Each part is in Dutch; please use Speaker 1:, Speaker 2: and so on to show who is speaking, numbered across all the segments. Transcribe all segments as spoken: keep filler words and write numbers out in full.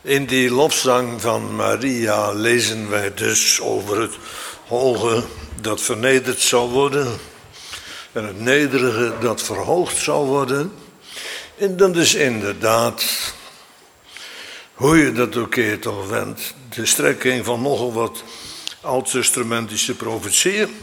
Speaker 1: In die lofzang van Maria lezen wij dus over het hoge dat vernederd zou worden en het nederige dat verhoogd zou worden. En dat is inderdaad, hoe je dat ook keert of wendt, de strekking van nogal wat oud-testamentische profetieën.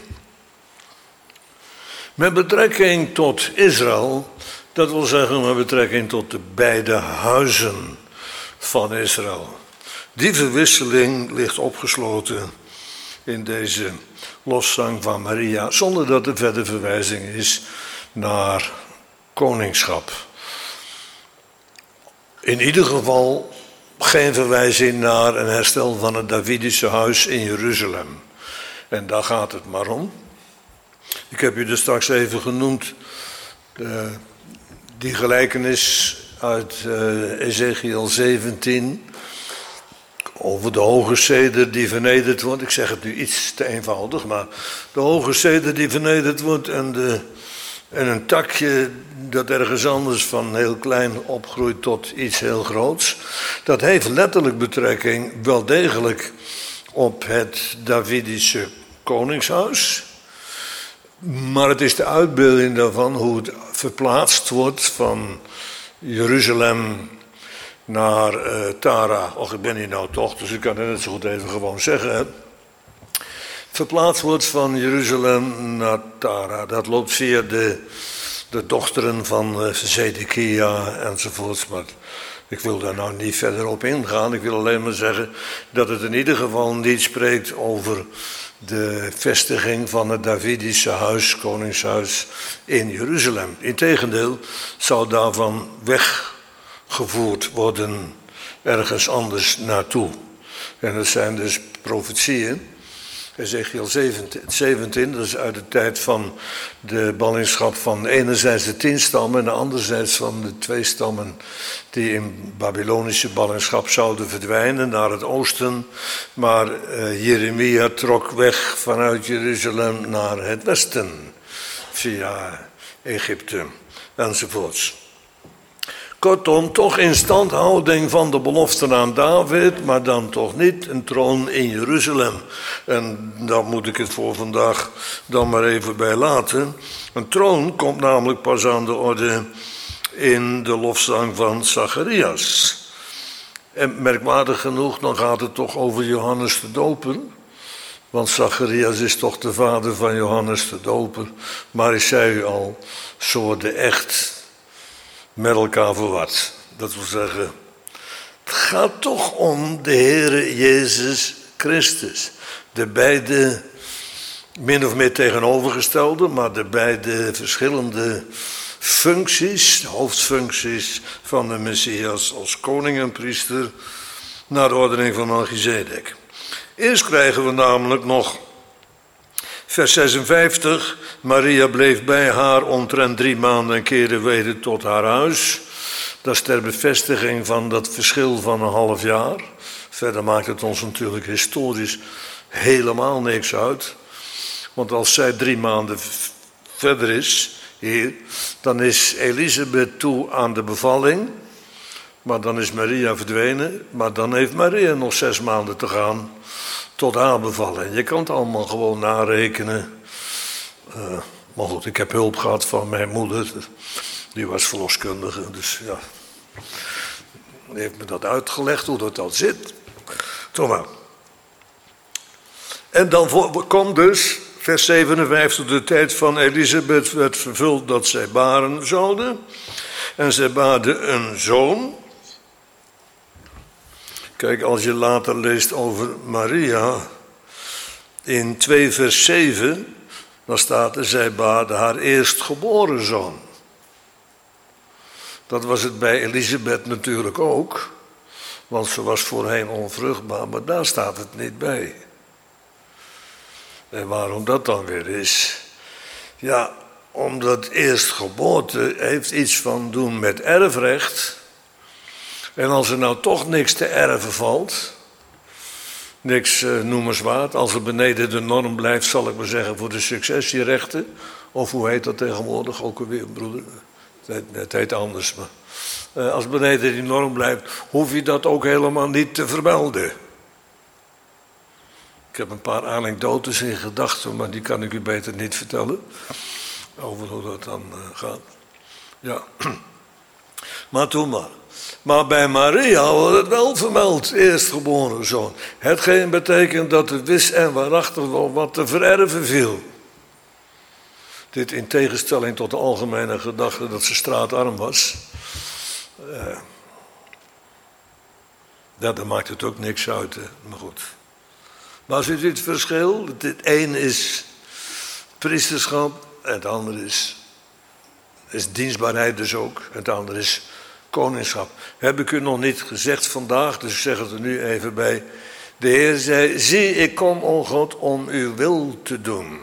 Speaker 1: Met betrekking tot Israël, dat wil zeggen met betrekking tot de beide huizen van Israël. Die verwisseling ligt opgesloten in deze lofzang van Maria, zonder dat er verder verwijzing is naar koningschap. In ieder geval geen verwijzing naar een herstel van het Davidische huis in Jeruzalem. En daar gaat het maar om. Ik heb u er straks even genoemd, de, die gelijkenis uit uh, Ezechiel zeventien... over de hoge ceder die vernederd wordt. Ik zeg het nu iets te eenvoudig, maar de hoge ceder die vernederd wordt en, de, en een takje dat ergens anders van heel klein opgroeit tot iets heel groots. Dat heeft letterlijk betrekking wel degelijk op het Davidische koningshuis. Maar het is de uitbeelding daarvan hoe het verplaatst wordt van Jeruzalem naar uh, Tara. Och, ik ben hier nou toch, dus ik kan het net zo goed even gewoon zeggen. Hè. Verplaatst wordt van Jeruzalem naar Tara. Dat loopt via de, de dochteren van uh, Zedekia enzovoorts. Maar ik wil daar nou niet verder op ingaan. Ik wil alleen maar zeggen dat het in ieder geval niet spreekt over de vestiging van het Davidische huis, koningshuis in Jeruzalem. Integendeel zou daarvan weggevoerd worden ergens anders naartoe. En dat zijn dus profetieën. Ezechiel zeventien, dat is uit de tijd van de ballingschap van enerzijds de tien stammen en anderzijds van de twee stammen die in Babylonische ballingschap zouden verdwijnen naar het oosten. Maar uh, Jeremia trok weg vanuit Jeruzalem naar het westen via Egypte enzovoorts. Kortom, toch instandhouding van de belofte aan David, maar dan toch niet een troon in Jeruzalem. En daar moet ik het voor vandaag dan maar even bij laten. Een troon komt namelijk pas aan de orde in de lofzang van Zacharias. En merkwaardig genoeg, dan gaat het toch over Johannes de Doper. Want Zacharias is toch de vader van Johannes de Doper. Maar ik zei u al, ze worden echt met elkaar verward. Dat wil zeggen, het gaat toch om de Heere Jezus Christus. De beide, min of meer tegenovergestelde, maar de beide verschillende functies, hoofdfuncties van de Messias als koning en priester, naar de ordening van Melchizedek. Eerst krijgen we namelijk nog vers zesenvijftig. Maria bleef bij haar omtrent drie maanden en keerde weder tot haar huis. Dat is ter bevestiging van dat verschil van een half jaar. Verder maakt het ons natuurlijk historisch helemaal niks uit. Want als zij drie maanden verder is, hier, dan is Elisabeth toe aan de bevalling. Maar dan is Maria verdwenen. Maar dan heeft Maria nog zes maanden te gaan tot haar bevalling. Je kan het allemaal gewoon narekenen. Uh, maar goed, ik heb hulp gehad van mijn moeder. Die was verloskundige, dus ja. Die heeft me dat uitgelegd, hoe dat dan zit. Toch maar. En dan komt dus, vers zevenenvijftig, de tijd van Elisabeth werd vervuld dat zij baren zouden. En zij baarde een zoon. Kijk, als je later leest over Maria, in twee vers zeven, dan staat er, zij baarde haar eerstgeboren zoon. Dat was het bij Elisabeth natuurlijk ook, want ze was voorheen onvruchtbaar, maar daar staat het niet bij. En waarom dat dan weer is? Ja, omdat eerstgeboorte heeft iets van doen met erfrecht. En als er nou toch niks te erven valt, niks uh, noemenswaard, als het beneden de norm blijft, zal ik maar zeggen, voor de successierechten, of hoe heet dat tegenwoordig ook alweer, broeder? Het heet, het heet anders, maar uh, als beneden die norm blijft, hoef je dat ook helemaal niet te vermelden. Ik heb een paar anekdotes in gedachten, maar die kan ik u beter niet vertellen. Over hoe dat dan uh, gaat. Ja. Maar toen maar. Maar bij Maria wordt het wel vermeld, eerstgeboren zoon. Hetgeen betekent dat het wis en waarachtig wel wat te vererven viel. Dit in tegenstelling tot de algemene gedachte dat ze straatarm was. Uh, ja, dan maakt het ook niks uit, hè. Maar goed. Maar ziet u het verschil? Het een is priesterschap en het andere is, is dienstbaarheid dus ook. En het andere is koningschap. Heb ik u nog niet gezegd vandaag, dus ik zeg het er nu even bij. De Heer zei, zie, ik kom, o God, om uw wil te doen.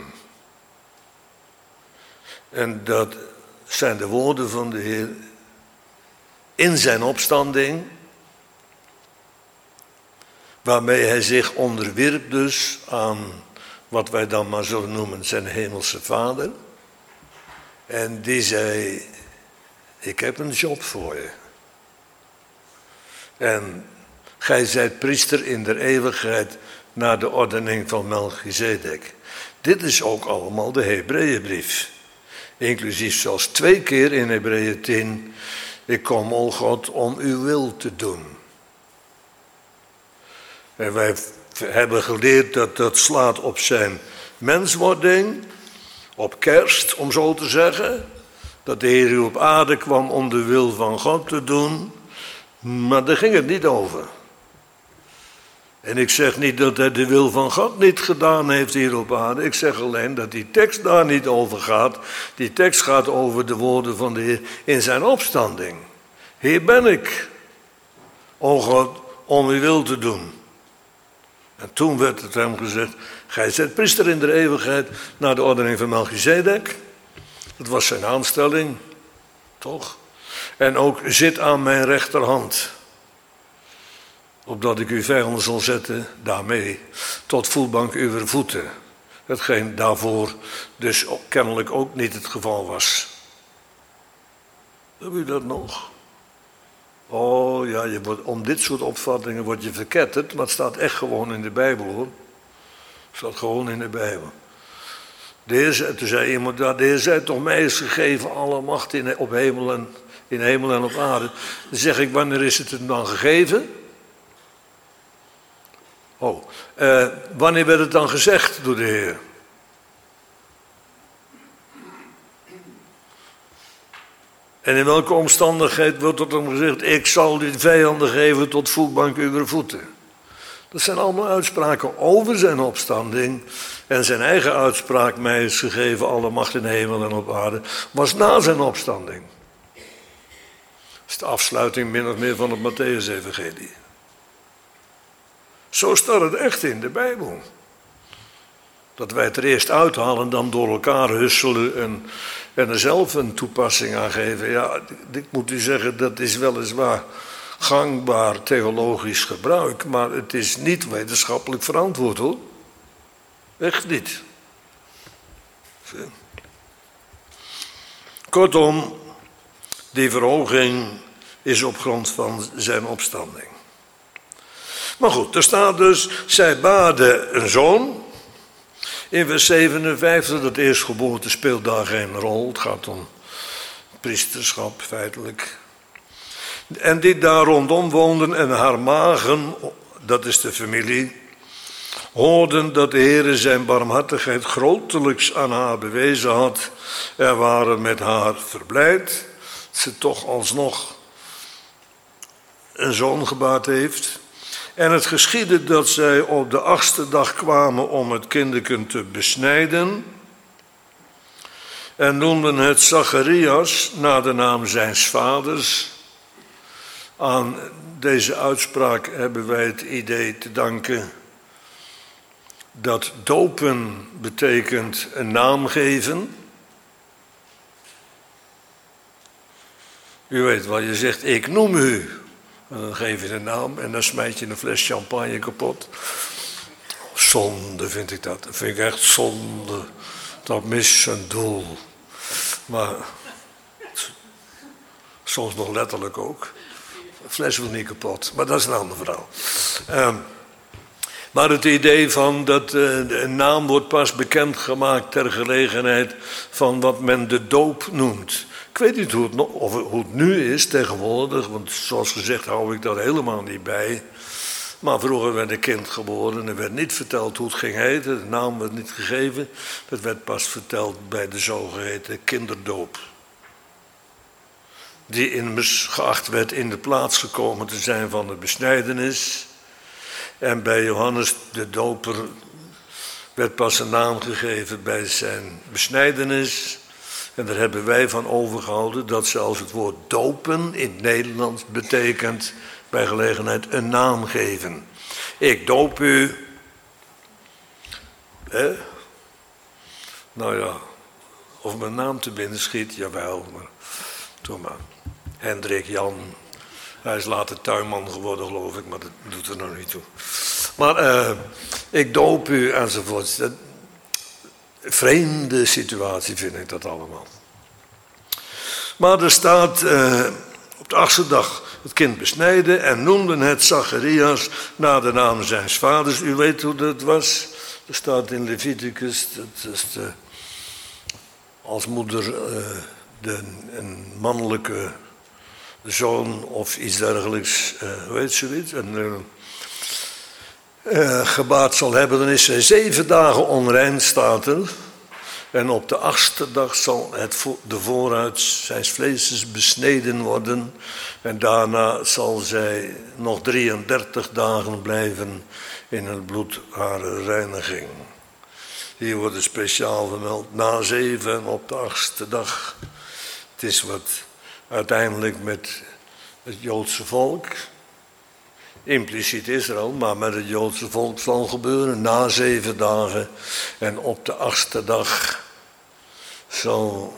Speaker 1: En dat zijn de woorden van de Heer in zijn opstanding, waarmee hij zich onderwierp dus aan wat wij dan maar zullen noemen zijn hemelse vader. En die zei, ik heb een job voor je. En gij zijt priester in der eeuwigheid naar de ordening van Melchizedek. Dit is ook allemaal de Hebreeënbrief. Inclusief zelfs twee keer in Hebreeën tien. Ik kom, o God, om uw wil te doen. En wij hebben geleerd dat dat slaat op zijn menswording, op kerst, om zo te zeggen. Dat de Heer op aarde kwam om de wil van God te doen. Maar daar ging het niet over. En ik zeg niet dat hij de wil van God niet gedaan heeft hier op aarde. Ik zeg alleen dat die tekst daar niet over gaat. Die tekst gaat over de woorden van de Heer in zijn opstanding. Hier ben ik, o God, om uw wil te doen. En toen werd het hem gezegd, gij zijt priester in de eeuwigheid naar de ordening van Melchizedek. Dat was zijn aanstelling, toch? En ook zit aan mijn rechterhand. Opdat ik uw vijanden zal zetten, daarmee, tot voetbank uw voeten. Hetgeen daarvoor dus ook, kennelijk ook niet het geval was. Heb u dat nog? Oh ja, je wordt, om dit soort opvattingen word je verketterd, maar het staat echt gewoon in de Bijbel, hoor. Het staat gewoon in de Bijbel. De Heer zei, toen zei iemand, de Heer zei toch mij is gegeven alle macht in, op hemel en, in hemel en op aarde. Dan zeg ik, wanneer is het hem dan gegeven? Oh, uh, wanneer werd het dan gezegd door de Heer? En in welke omstandigheid wordt er dan gezegd, ik zal die vijanden geven tot voetbank uw voeten? Dat zijn allemaal uitspraken over zijn opstanding. En zijn eigen uitspraak, mij is gegeven alle macht in de hemel en op aarde, was na zijn opstanding. Dat is de afsluiting min of meer van het Mattheüs-evangelie. Zo staat het echt in de Bijbel. Dat wij het er eerst uithalen, dan door elkaar husselen en, en er zelf een toepassing aan geven. Ja, ik moet u zeggen, dat is weliswaar gangbaar theologisch gebruik, maar het is niet wetenschappelijk verantwoord, hoor. Echt niet. Kortom, die verhoging is op grond van zijn opstanding. Maar goed, er staat dus, zij baarde een zoon. In vers zevenenvijftig, dat eerstgeboorte speelt daar geen rol. Het gaat om priesterschap, feitelijk. En die daar rondom woonden en haar magen, dat is de familie, hoorden dat de Heere zijn barmhartigheid grotelijks aan haar bewezen had. Er waren met haar verblijd, dat ze toch alsnog een zoon gebaard heeft. En het geschiedde dat zij op de achtste dag kwamen om het kinderken te besnijden. En noemden het Zacharias naar de naam zijns vaders. Aan deze uitspraak hebben wij het idee te danken dat dopen betekent een naam geven. U weet wel, je zegt ik noem u. En dan geef je een naam en dan smijt je een fles champagne kapot. Zonde vind ik dat. Dat vind ik echt zonde. Dat mist zijn doel. Maar Soms nog letterlijk ook. De fles wil niet kapot, maar dat is een ander verhaal. Um, maar het idee van dat uh, een naam wordt pas bekendgemaakt ter gelegenheid van wat men de doop noemt. Ik weet niet hoe het, nog, of het, hoe het nu is tegenwoordig, want zoals gezegd hou ik dat helemaal niet bij. Maar vroeger werd een kind geboren, er werd niet verteld hoe het ging heten, de naam werd niet gegeven. Dat werd pas verteld bij de zogeheten kinderdoop. Die immers geacht werd in de plaats gekomen te zijn van de besnijdenis. En bij Johannes de Doper werd pas een naam gegeven bij zijn besnijdenis. En daar hebben wij van overgehouden dat zelfs het woord dopen in het Nederlands betekent bij gelegenheid een naam geven. Ik doop u. Hè? Nou ja, of mijn naam te binnen schiet, jawel, maar doe maar. Hendrik, Jan. Hij is later tuinman geworden, geloof ik, maar dat doet er nog niet toe. Maar uh, ik doop u enzovoort. Een vreemde situatie vind ik dat allemaal. Maar er staat uh, op de achtste dag het kind besnijden en noemden het Zacharias naar de naam zijns vaders. U weet hoe dat was. Er staat in Leviticus, dat is de, als moeder uh, de, een mannelijke zoon of iets dergelijks, uh, hoe heet zoiets, een uh, uh, gebaard zal hebben, dan is zij zeven dagen onrein, staat er. En op de achtste dag zal het vo- de vooruit zijns vlees besneden worden. En daarna zal zij nog drieëndertig dagen blijven in het bloed haar reiniging. Hier wordt het speciaal vermeld, na zeven en op de achtste dag. Het is wat uiteindelijk met het Joodse volk, impliciet Israël, maar met het Joodse volk zal gebeuren. Na zeven dagen en op de achtste dag zal,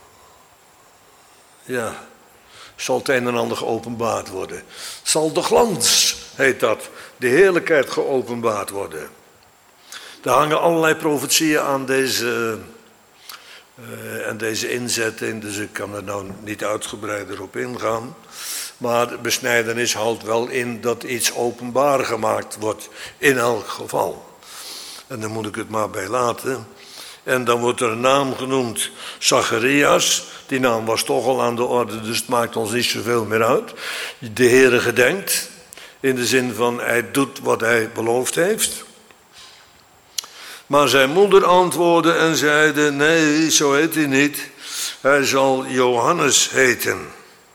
Speaker 1: ja, zal het een en ander geopenbaard worden. Zal de glans, heet dat, de heerlijkheid geopenbaard worden. Er hangen allerlei profetieën aan deze, uh, aan deze inzetting, dus ik kan er nou niet uitgebreider op ingaan. Maar de besnijdenis houdt wel in dat iets openbaar gemaakt wordt, in elk geval. En daar moet ik het maar bij laten. En dan wordt er een naam genoemd, Zacharias. Die naam was toch al aan de orde, dus het maakt ons niet zoveel meer uit. De Heere gedenkt, in de zin van hij doet wat hij beloofd heeft. Maar zijn moeder antwoordde en zeide, nee, zo heet hij niet. Hij zal Johannes heten.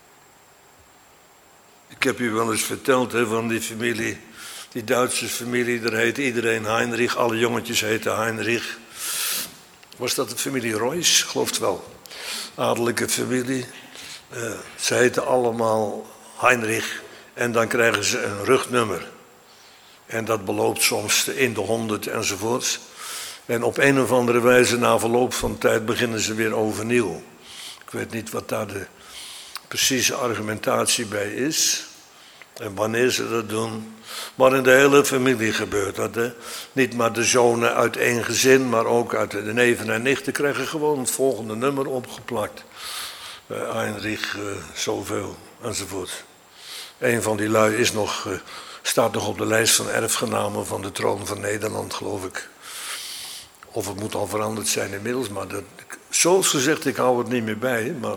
Speaker 1: Ik heb u wel eens verteld hè, van die familie, die Duitse familie, daar heet iedereen Heinrich, alle jongetjes heten Heinrich. Was dat de familie Royce? Geloof het wel. Adellijke familie. Uh, ze heten allemaal Heinrich en dan krijgen ze een rugnummer. En dat beloopt soms in de honderd enzovoorts. En op een of andere wijze na verloop van tijd beginnen ze weer overnieuw. Ik weet niet wat daar de precieze argumentatie bij is. En wanneer ze dat doen. Maar in de hele familie gebeurt dat. Hè? Niet maar de zonen uit één gezin, maar ook uit de neven en nichten krijgen gewoon het volgende nummer opgeplakt. Uh, Heinrich, uh, zoveel, enzovoort. Een van die lui is nog, uh, staat nog op de lijst van erfgenamen van de troon van Nederland, geloof ik. Of het moet al veranderd zijn inmiddels, maar dat, zoals gezegd, ik hou het niet meer bij. Maar,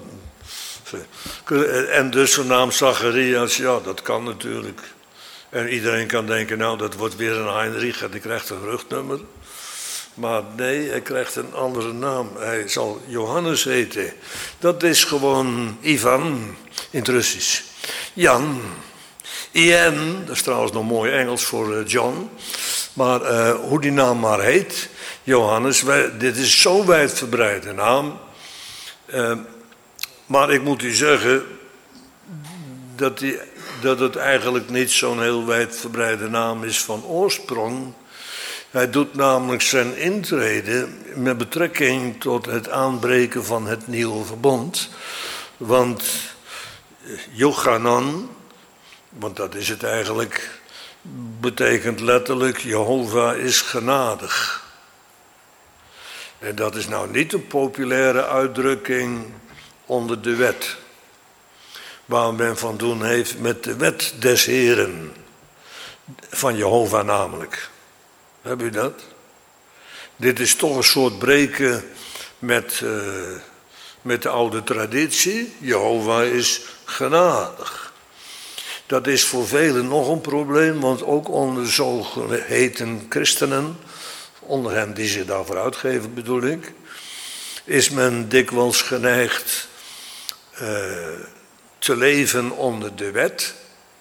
Speaker 1: en dus de naam Zacharias, ja, dat kan natuurlijk. En iedereen kan denken, nou, dat wordt weer een Heinrich en die krijgt een rugnummer. Maar nee, hij krijgt een andere naam. Hij zal Johannes heten. Dat is gewoon Ivan in het Russisch. Jan. Ian, dat is trouwens nog mooi Engels voor John. Maar uh, hoe die naam maar heet, Johannes, wij, dit is zo'n wijdverbreide naam. Uh, maar ik moet u zeggen dat, die, dat het eigenlijk niet zo'n heel wijdverbreide naam is van oorsprong. Hij doet namelijk zijn intrede met betrekking tot het aanbreken van het nieuwe verbond. Want Jochanan, want dat is het eigenlijk, betekent letterlijk Jehovah is genadig. En dat is nou niet een populaire uitdrukking onder de wet. waar men van doen heeft met de wet des Heren, van Jehovah namelijk. Heb u dat? Dit is toch een soort breken met, uh, met de oude traditie. Jehovah is genadig. Dat is voor velen nog een probleem, want ook onder zogeheten christenen, onder hen die zich daarvoor uitgeven bedoel ik, is men dikwijls geneigd uh, te leven onder de wet.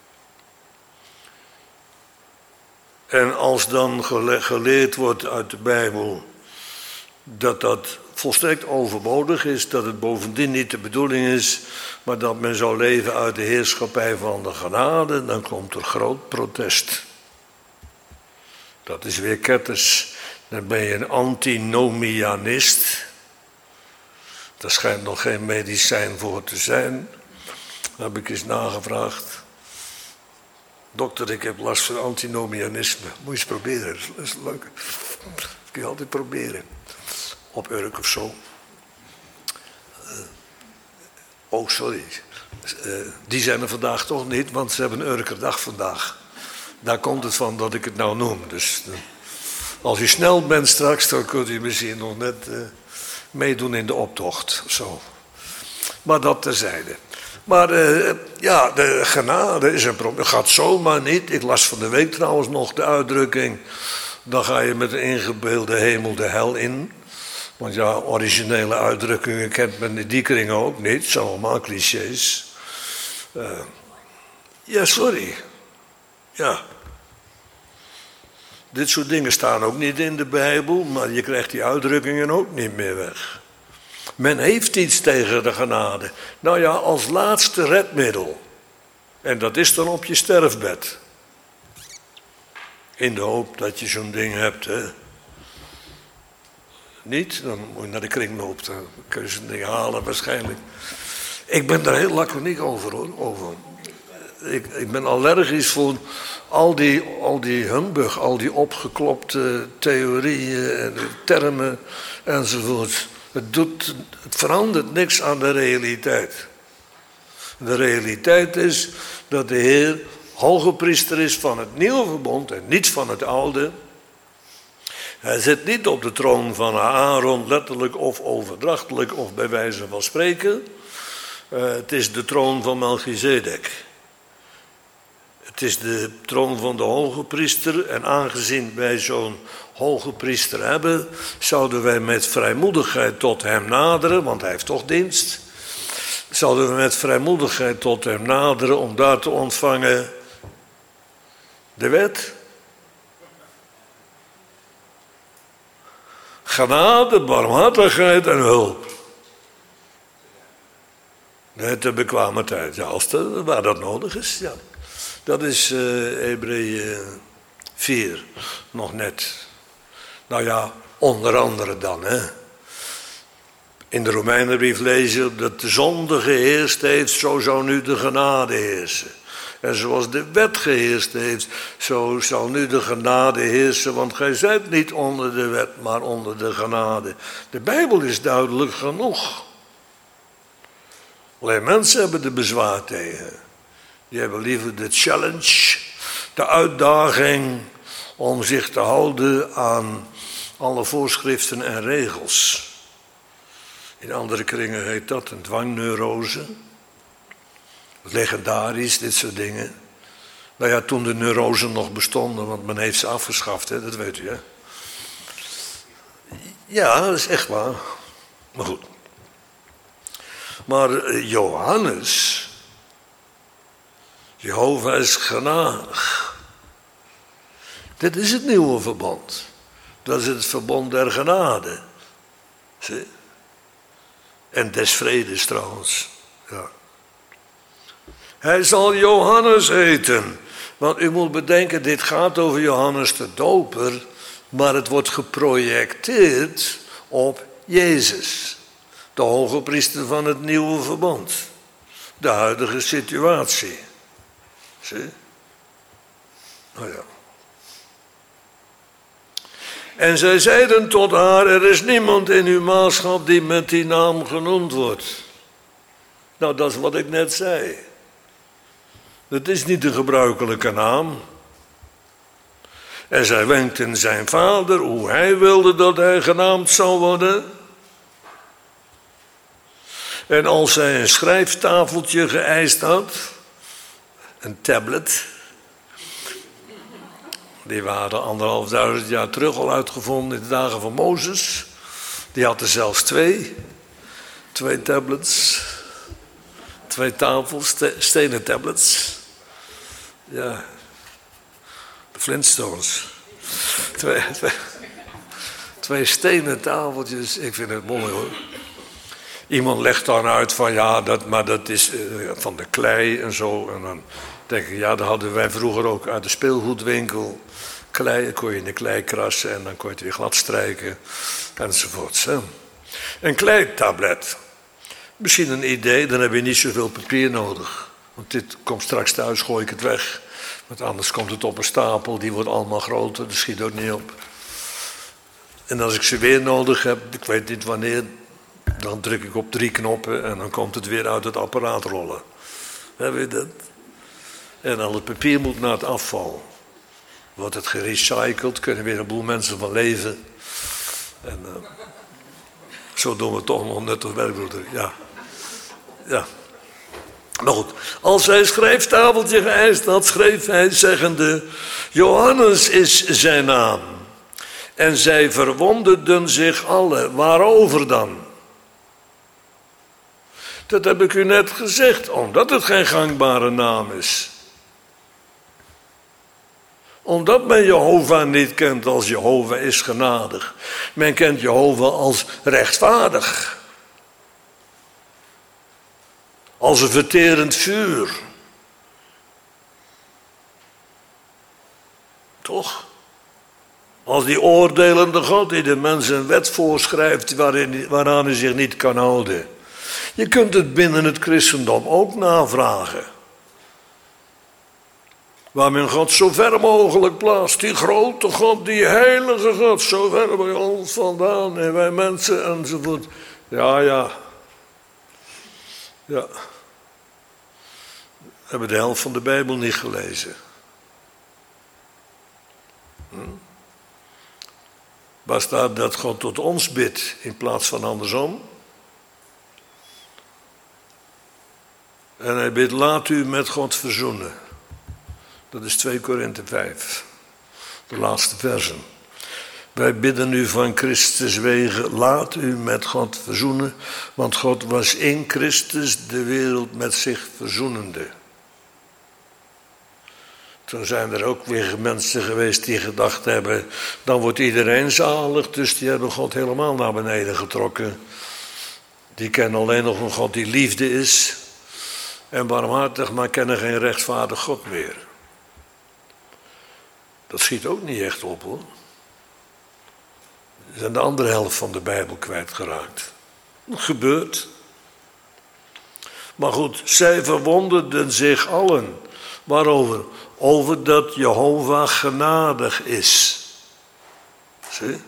Speaker 1: En als dan gele- geleerd wordt uit de Bijbel dat dat volstrekt overbodig is, dat het bovendien niet de bedoeling is, maar dat men zou leven uit de heerschappij van de genade, dan komt er groot protest. Dat is weer ketters. Dan ben je een antinomianist. Daar schijnt nog geen medicijn voor te zijn. Daar heb ik eens nagevraagd. Dokter, ik heb last van antinomianisme. Moet je eens proberen, dat is leuk. Dat kun je altijd proberen. Op Urk of zo. Uh, oh, sorry. Uh, die zijn er vandaag toch niet, want ze hebben een Urkerdag vandaag. Daar komt het van dat ik het nou noem. Dus uh, als u snel bent straks, dan kunt u misschien nog net uh, meedoen in de optocht. Zo. Maar dat terzijde. Maar uh, ja, de genade is een probleem. Het gaat zomaar niet. Ik las van de week trouwens nog de uitdrukking. Dan ga je met een ingebeelde hemel de hel in. Want ja, originele uitdrukkingen kent men in die kringen ook niet. Het zijn allemaal clichés. Uh, ja, sorry. Ja. Dit soort dingen staan ook niet in de Bijbel. Maar je krijgt die uitdrukkingen ook niet meer weg. Men heeft iets tegen de genade. Nou ja, als laatste redmiddel. En dat is dan op je sterfbed. In de hoop dat je zo'n ding hebt, hè. Niet? Dan moet je naar de kringloop. Dan kun je zo'n ding halen waarschijnlijk. Ik ben daar heel laconiek over, hoor. Over. Ik, ik ben allergisch voor al die, al die humbug, al die opgeklopte theorieën en termen enzovoort. Het, doet, het verandert niks aan de realiteit. De realiteit is dat de Heer hoge priester is van het nieuwe verbond en niet van het oude. Hij zit niet op de troon van Aaron, letterlijk of overdrachtelijk of bij wijze van spreken. Uh, het is de troon van Melchizedek. Het is de troon van de hoge priester en aangezien wij zo'n hoge priester hebben, zouden wij met vrijmoedigheid tot hem naderen, want hij heeft toch dienst. Zouden we met vrijmoedigheid tot hem naderen om daar te ontvangen de wet. Genade, barmhartigheid en hulp. Met de bekwame tijd, ja, als de, waar dat nodig is, ja. Dat is uh, Hebreeën vier, nog net. Nou ja, onder andere dan, hè. In de Romeinenbrief lezen we dat de zonde geheerst heeft, zo zou nu de genade heersen. En zoals de wet geheerst heeft, zo zal nu de genade heersen, want gij zijt niet onder de wet, maar onder de genade. De Bijbel is duidelijk genoeg. Alleen mensen hebben er bezwaar tegen. Die hebben liever de challenge, de uitdaging om zich te houden aan alle voorschriften en regels. In andere kringen heet dat een dwangneurose. Legendarisch, dit soort dingen. Nou ja, toen de neurosen nog bestonden, want men heeft ze afgeschaft, hè, dat weet u, hè. Ja, dat is echt waar. Maar goed. Maar Johannes, Jehovah is genadig. Dit is het nieuwe verbond. Dat is het verbond der genade. Zie? En des vredes trouwens. Ja. Hij zal Johannes heten. Want u moet bedenken, dit gaat over Johannes de Doper, maar het wordt geprojecteerd op Jezus. De hoge priester van het nieuwe verbond. De huidige situatie. Zie? Nou ja. En zij zeiden tot haar, er is niemand in uw maatschap die met die naam genoemd wordt. Nou, dat is wat ik net zei. Dat is niet de gebruikelijke naam. En zij wenkten zijn vader hoe hij wilde dat hij genaamd zou worden. En als hij een schrijftafeltje geëist had, een tablet, die waren anderhalf duizend jaar terug al uitgevonden in de dagen van Mozes. Die had er zelfs twee, twee tablets, twee tafels, stenen tablets. Ja, de Flintstones. Twee, twee, twee stenen tafeltjes, ik vind het mooi hoor. Iemand legt dan uit van ja, dat, maar dat is uh, van de klei en zo. En dan denk ik, ja, dat hadden wij vroeger ook uit de speelgoedwinkel. Klei, kon je in de klei krassen en dan kon je het weer glad strijken enzovoorts. Hè. Een kleitablet. Misschien een idee, dan heb je niet zoveel papier nodig. Want dit komt straks thuis, gooi ik het weg. Want anders komt het op een stapel, die wordt allemaal groter, dat schiet ook niet op. En als ik ze weer nodig heb, ik weet niet wanneer, dan druk ik op drie knoppen en dan komt het weer uit het apparaat rollen. Heb je dat? En al het papier moet naar het afval. Wordt het gerecycled, kunnen weer een boel mensen van leven. En uh, zo doen we toch nog net als werkbroeder. Ja. Ja. Maar goed, als hij een schrijftafeltje geëist had, schreef hij zeggende, Johannes is zijn naam. En zij verwonderden zich alle. Waarover dan? Dat heb ik u net gezegd, omdat het geen gangbare naam is. Omdat men Jehovah niet kent als Jehovah is genadig. Men kent Jehovah als rechtvaardig. Als een verterend vuur. Toch? Als die oordelende God die de mensen een wet voorschrijft waarin, waaraan hij zich niet kan houden. Je kunt het binnen het christendom ook navragen. Waar men God zo ver mogelijk plaatst. Die grote God, die heilige God, zo ver bij ons vandaan. En wij mensen enzovoort. Ja, ja. Ja. We hebben de helft van de Bijbel niet gelezen. Hm? Waar staat dat God tot ons bidt in plaats van andersom? En hij bidt, laat u met God verzoenen. Dat is twee Korinthe vijf, de laatste versen. Wij bidden u van Christus wegen, laat u met God verzoenen, want God was in Christus de wereld met zich verzoenende. Toen zijn er ook weer mensen geweest die gedacht hebben, dan wordt iedereen zalig, dus die hebben God helemaal naar beneden getrokken. Die kennen alleen nog een God die liefde is en barmhartig, maar kennen geen rechtvaardig God meer. Dat schiet ook niet echt op hoor. Ze zijn de andere helft van de Bijbel kwijtgeraakt. Dat gebeurt. Maar goed, zij verwonderden zich allen. Waarover? Over dat Jehovah genadig is. Zie?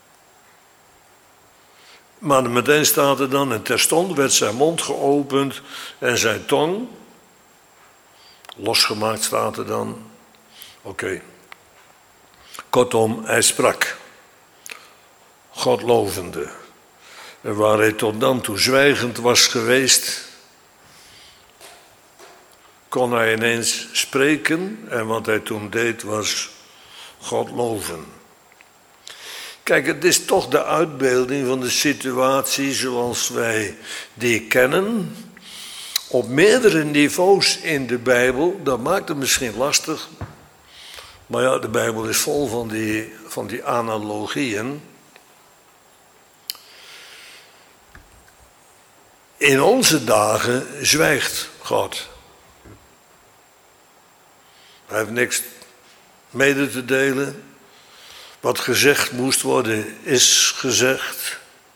Speaker 1: Maar meteen staat er dan, en terstond werd zijn mond geopend en zijn tong, losgemaakt staat er dan. Oké. Okay. Kortom, hij sprak. God lovende. En waar hij tot dan toe zwijgend was geweest, kon hij ineens spreken. En wat hij toen deed was God loven. Kijk, het is toch de uitbeelding van de situatie zoals wij die kennen. Op meerdere niveaus in de Bijbel. Dat maakt het misschien lastig. Maar ja, de Bijbel is vol van die, van die analogieën. In onze dagen zwijgt God. Hij heeft niks mede te delen. Wat gezegd moest worden, is gezegd.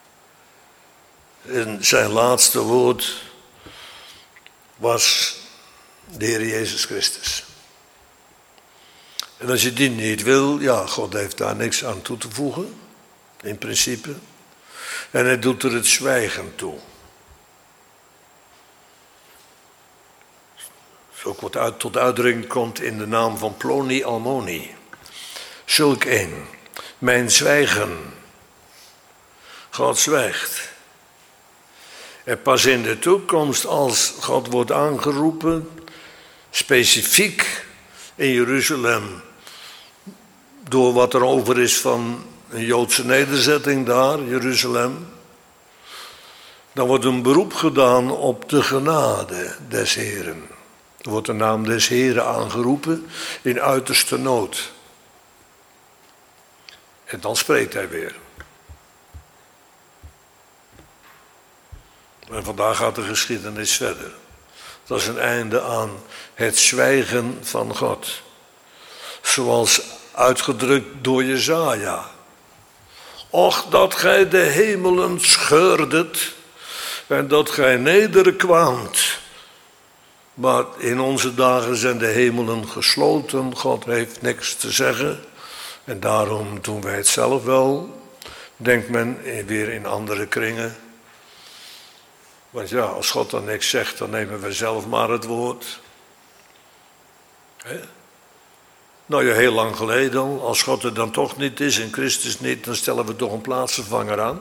Speaker 1: En zijn laatste woord was de Heer Jezus Christus. En als je die niet wil, ja, God heeft daar niks aan toe te voegen, in principe. En hij doet er het zwijgen toe. ook wat uit, tot uitdrukking komt in de naam van Ploni Almoni. Zulk een, mijn zwijgen. God zwijgt. En pas in de toekomst, als God wordt aangeroepen, specifiek in Jeruzalem, door wat er over is van een Joodse nederzetting daar, Jeruzalem, dan wordt een beroep gedaan op de genade des Heren. Er wordt de naam des Heren aangeroepen in uiterste nood. En dan spreekt hij weer. En vandaag gaat de geschiedenis verder. Dat is een einde aan het zwijgen van God. Zoals uitgedrukt door Jesaja. Och, dat gij de hemelen scheurdet en dat gij nederkwaamt. Maar in onze dagen zijn de hemelen gesloten. God heeft niks te zeggen. En daarom doen wij het zelf wel. Denkt men weer in andere kringen. Want ja, als God dan niks zegt, dan nemen we zelf maar het woord. He? Nou ja, heel lang geleden al. Als God er dan toch niet is en Christus niet, dan stellen we toch een plaatsvervanger aan.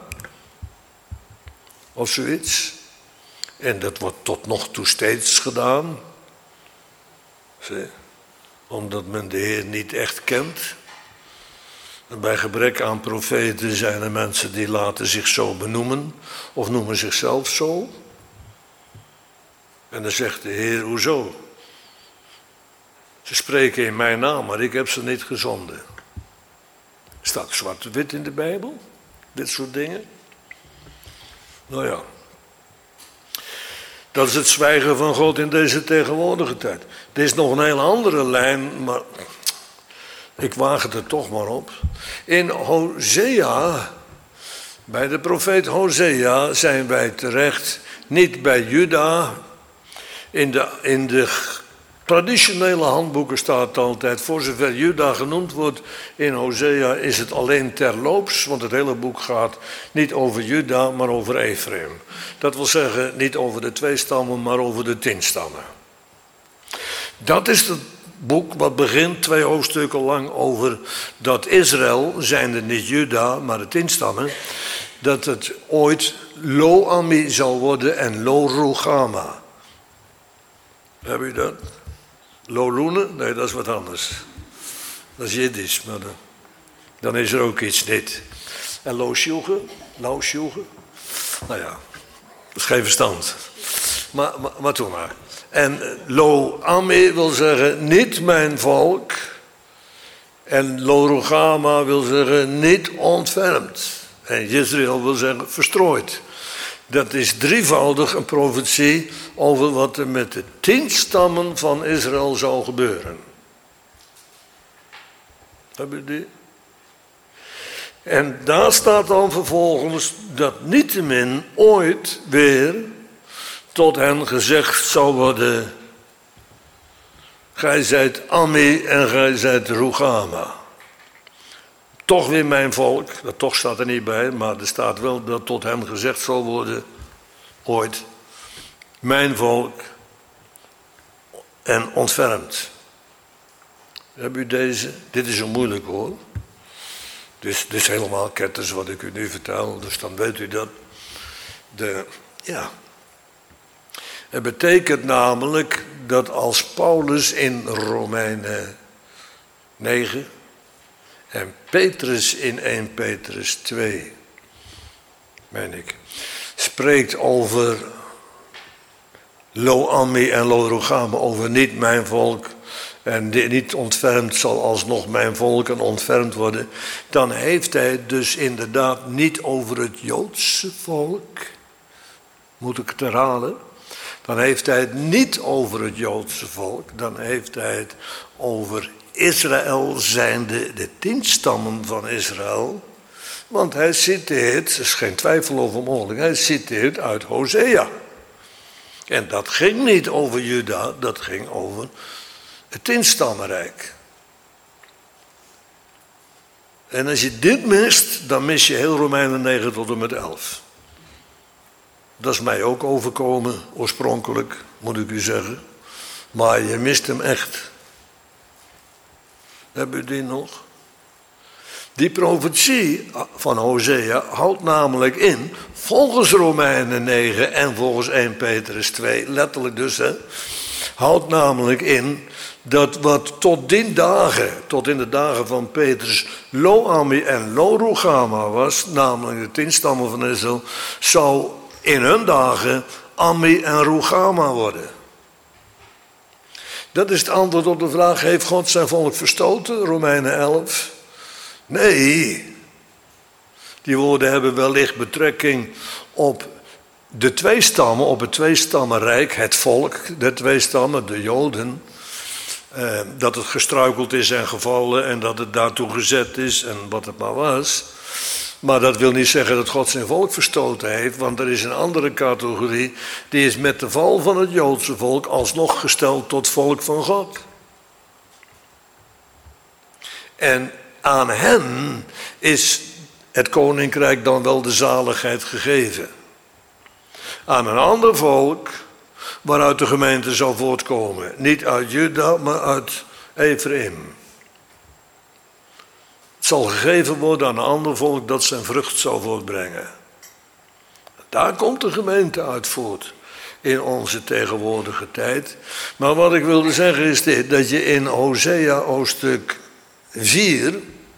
Speaker 1: Of zoiets. En dat wordt tot nog toe steeds gedaan. Zie? Omdat men de Heer niet echt kent. En bij gebrek aan profeten zijn er mensen die laten zich zo benoemen. Of noemen zichzelf zo. En dan zegt de Heer, hoezo? Ze spreken in mijn naam, maar ik heb ze niet gezonden. Staat zwart-wit in de Bijbel? Dit soort dingen? Nou ja. Dat is het zwijgen van God in deze tegenwoordige tijd. Er is nog een hele andere lijn, maar ik waag het er toch maar op. In Hosea, bij de profeet Hosea, zijn wij terecht, niet bij Juda. In de, in de traditionele handboeken staat altijd, voor zover Juda genoemd wordt in Hosea, is het alleen terloops, want het hele boek gaat niet over Juda, maar over Ephraim. Dat wil zeggen, niet over de twee stammen, maar over de tien stammen. Dat is het boek wat begint twee hoofdstukken lang over dat Israël, zijnde niet Juda, maar de tien stammen, dat het ooit Lo-Ami zal worden en Lo-Rugama. Heb je dat? Lo-Lune? Nee, dat is wat anders. Dat is Jiddisch, maar dan, dan is er ook iets niet. En Lo-Shuge? Lo-Shuge? Nou ja, dat is geen verstand. Maar, maar, maar toen maar. En Lo-Ami wil zeggen niet mijn volk. En Lo-Rugama wil zeggen niet ontfermd. En Jezreel wil zeggen verstrooid. Dat is drievoudig een profetie over wat er met de tien stammen van Israël zou gebeuren. Heb je die? En daar staat dan vervolgens dat niettemin ooit weer tot hen gezegd zou worden: gij zijt Ami en gij zijt Rugama. Toch weer mijn volk, dat toch staat er niet bij, maar er staat wel dat tot hen gezegd zal worden, ooit, mijn volk en ontfermd. Heb u deze? Dit is zo moeilijk hoor. Dus dit is helemaal ketters wat ik u nu vertel, dus dan weet u dat. De, ja. Het betekent namelijk dat als Paulus in Romeinen negen en Petrus in eerste Petrus twee, meen ik, spreekt over Lo-Ami en Lo-Rugama, over niet mijn volk en niet ontfermd zal alsnog mijn volk en ontfermd worden, dan heeft hij het dus inderdaad niet over het Joodse volk, moet ik het herhalen, dan heeft hij het niet over het Joodse volk, dan heeft hij het over Israël zijnde de tien stammen van Israël. Want hij citeert, er is geen twijfel over mogelijk, hij citeert uit Hosea. En dat ging niet over Juda, dat ging over het tienstammenrijk. En als je dit mist, dan mis je heel Romeinen negen tot en met elf. Dat is mij ook overkomen, oorspronkelijk, moet ik u zeggen. Maar je mist hem echt. Hebben u die nog? Die profetie van Hosea houdt namelijk in, volgens Romeinen negen en volgens eerste Petrus twee, letterlijk dus, hè, houdt namelijk in dat wat tot die dagen, tot in de dagen van Petrus, Lo-Ammi en Lo-Ruchama was, namelijk de tien stammen van Israël, zou in hun dagen Ammi en Ruchama worden. Dat is het antwoord op de vraag, heeft God zijn volk verstoten? Romeinen elf. Nee. Die woorden hebben wellicht betrekking op de twee stammen, op het tweestammenrijk, het volk, de twee stammen, de Joden. Eh, dat het gestruikeld is en gevallen en dat het daartoe gezet is en wat het maar was. Maar dat wil niet zeggen dat God zijn volk verstoten heeft, want er is een andere categorie, die is met de val van het Joodse volk alsnog gesteld tot volk van God. En aan hen is het koninkrijk dan wel de zaligheid gegeven. Aan een ander volk waaruit de gemeente zal voortkomen. Niet uit Juda, maar uit Ephraim. Het zal gegeven worden aan een ander volk dat zijn vrucht zal voortbrengen. Daar komt de gemeente uit voort in onze tegenwoordige tijd. Maar wat ik wilde zeggen is dit, dat je in Hosea hoofdstuk vier,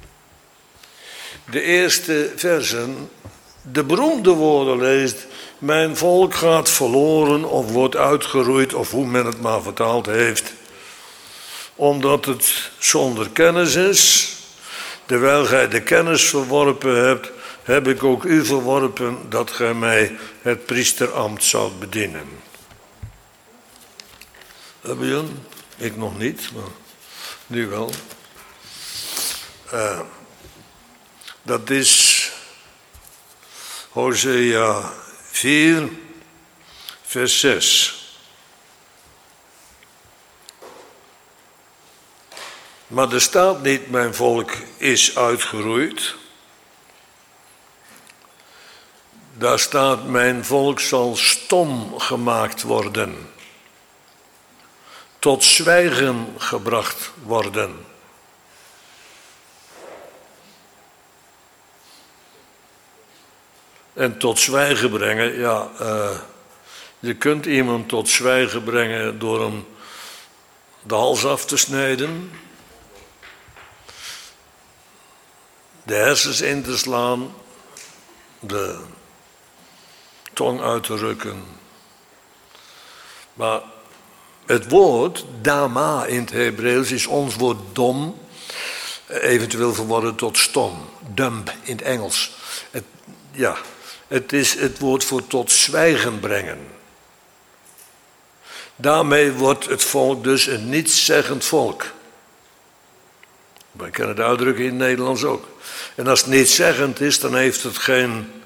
Speaker 1: de eerste versen, de beroemde woorden leest, mijn volk gaat verloren of wordt uitgeroeid, of hoe men het maar vertaald heeft, omdat het zonder kennis is. Terwijl gij de kennis verworpen hebt, heb ik ook u verworpen dat gij mij het priesterambt zoudt bedienen. Hebben jullie? Ik nog niet, maar nu wel. Uh, dat is Hosea vier, vers zes. Maar er staat niet, mijn volk is uitgeroeid. Daar staat, mijn volk zal stom gemaakt worden. Tot zwijgen gebracht worden. En tot zwijgen brengen, ja, uh, je kunt iemand tot zwijgen brengen door hem de hals af te snijden, de hersens in te slaan, de tong uit te rukken. Maar het woord dama in het Hebreeuws is ons woord dom, eventueel verworden tot stom, dumb in het Engels. Het, ja, het is het woord voor tot zwijgen brengen. Daarmee wordt het volk dus een nietszeggend volk. We kennen de uitdrukking in het Nederlands ook. En als het nietszeggend is, dan heeft het geen,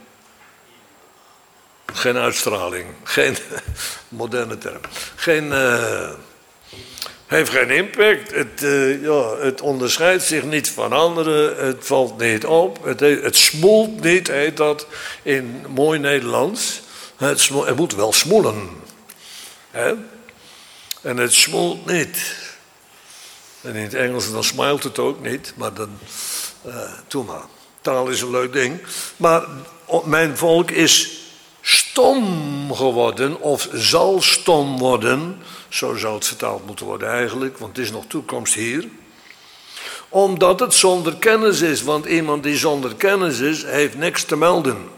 Speaker 1: geen uitstraling. Geen moderne term. Geen, uh, heeft geen impact. Het, uh, ja, het onderscheidt zich niet van anderen. Het valt niet op. Het, het smoelt niet, heet dat in mooi Nederlands. Het, smoelt, het moet wel smoelen. Hè? En het smoelt niet. En in het Engels dan smilt het ook niet. Maar dan, uh, doe maar. Taal is een leuk ding. Maar mijn volk is stom geworden, of zal stom worden. Zo zou het vertaald moeten worden eigenlijk, want het is nog toekomst hier. Omdat het zonder kennis is, want iemand die zonder kennis is, heeft niks te melden.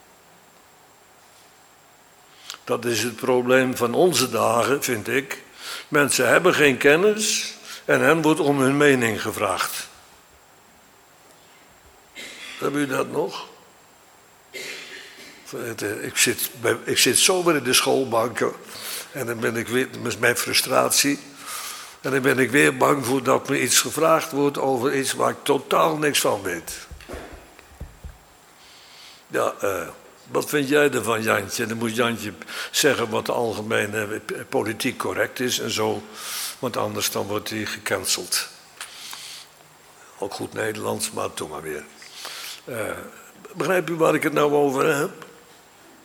Speaker 1: Dat is het probleem van onze dagen, vind ik. Mensen hebben geen kennis en hen wordt om hun mening gevraagd. Hebben u dat nog? Ik zit, bij, ik zit zo weer in de schoolbanken en dan ben ik weer, met mijn frustratie, en dan ben ik weer bang voor dat me iets gevraagd wordt over iets waar ik totaal niks van weet. Ja, uh, wat vind jij ervan, Jantje? Dan moet Jantje zeggen wat de algemene politiek correct is en zo, want anders dan wordt hij gecanceld. Ook goed Nederlands, maar doe maar weer. Uh, begrijp u waar ik het nou over heb?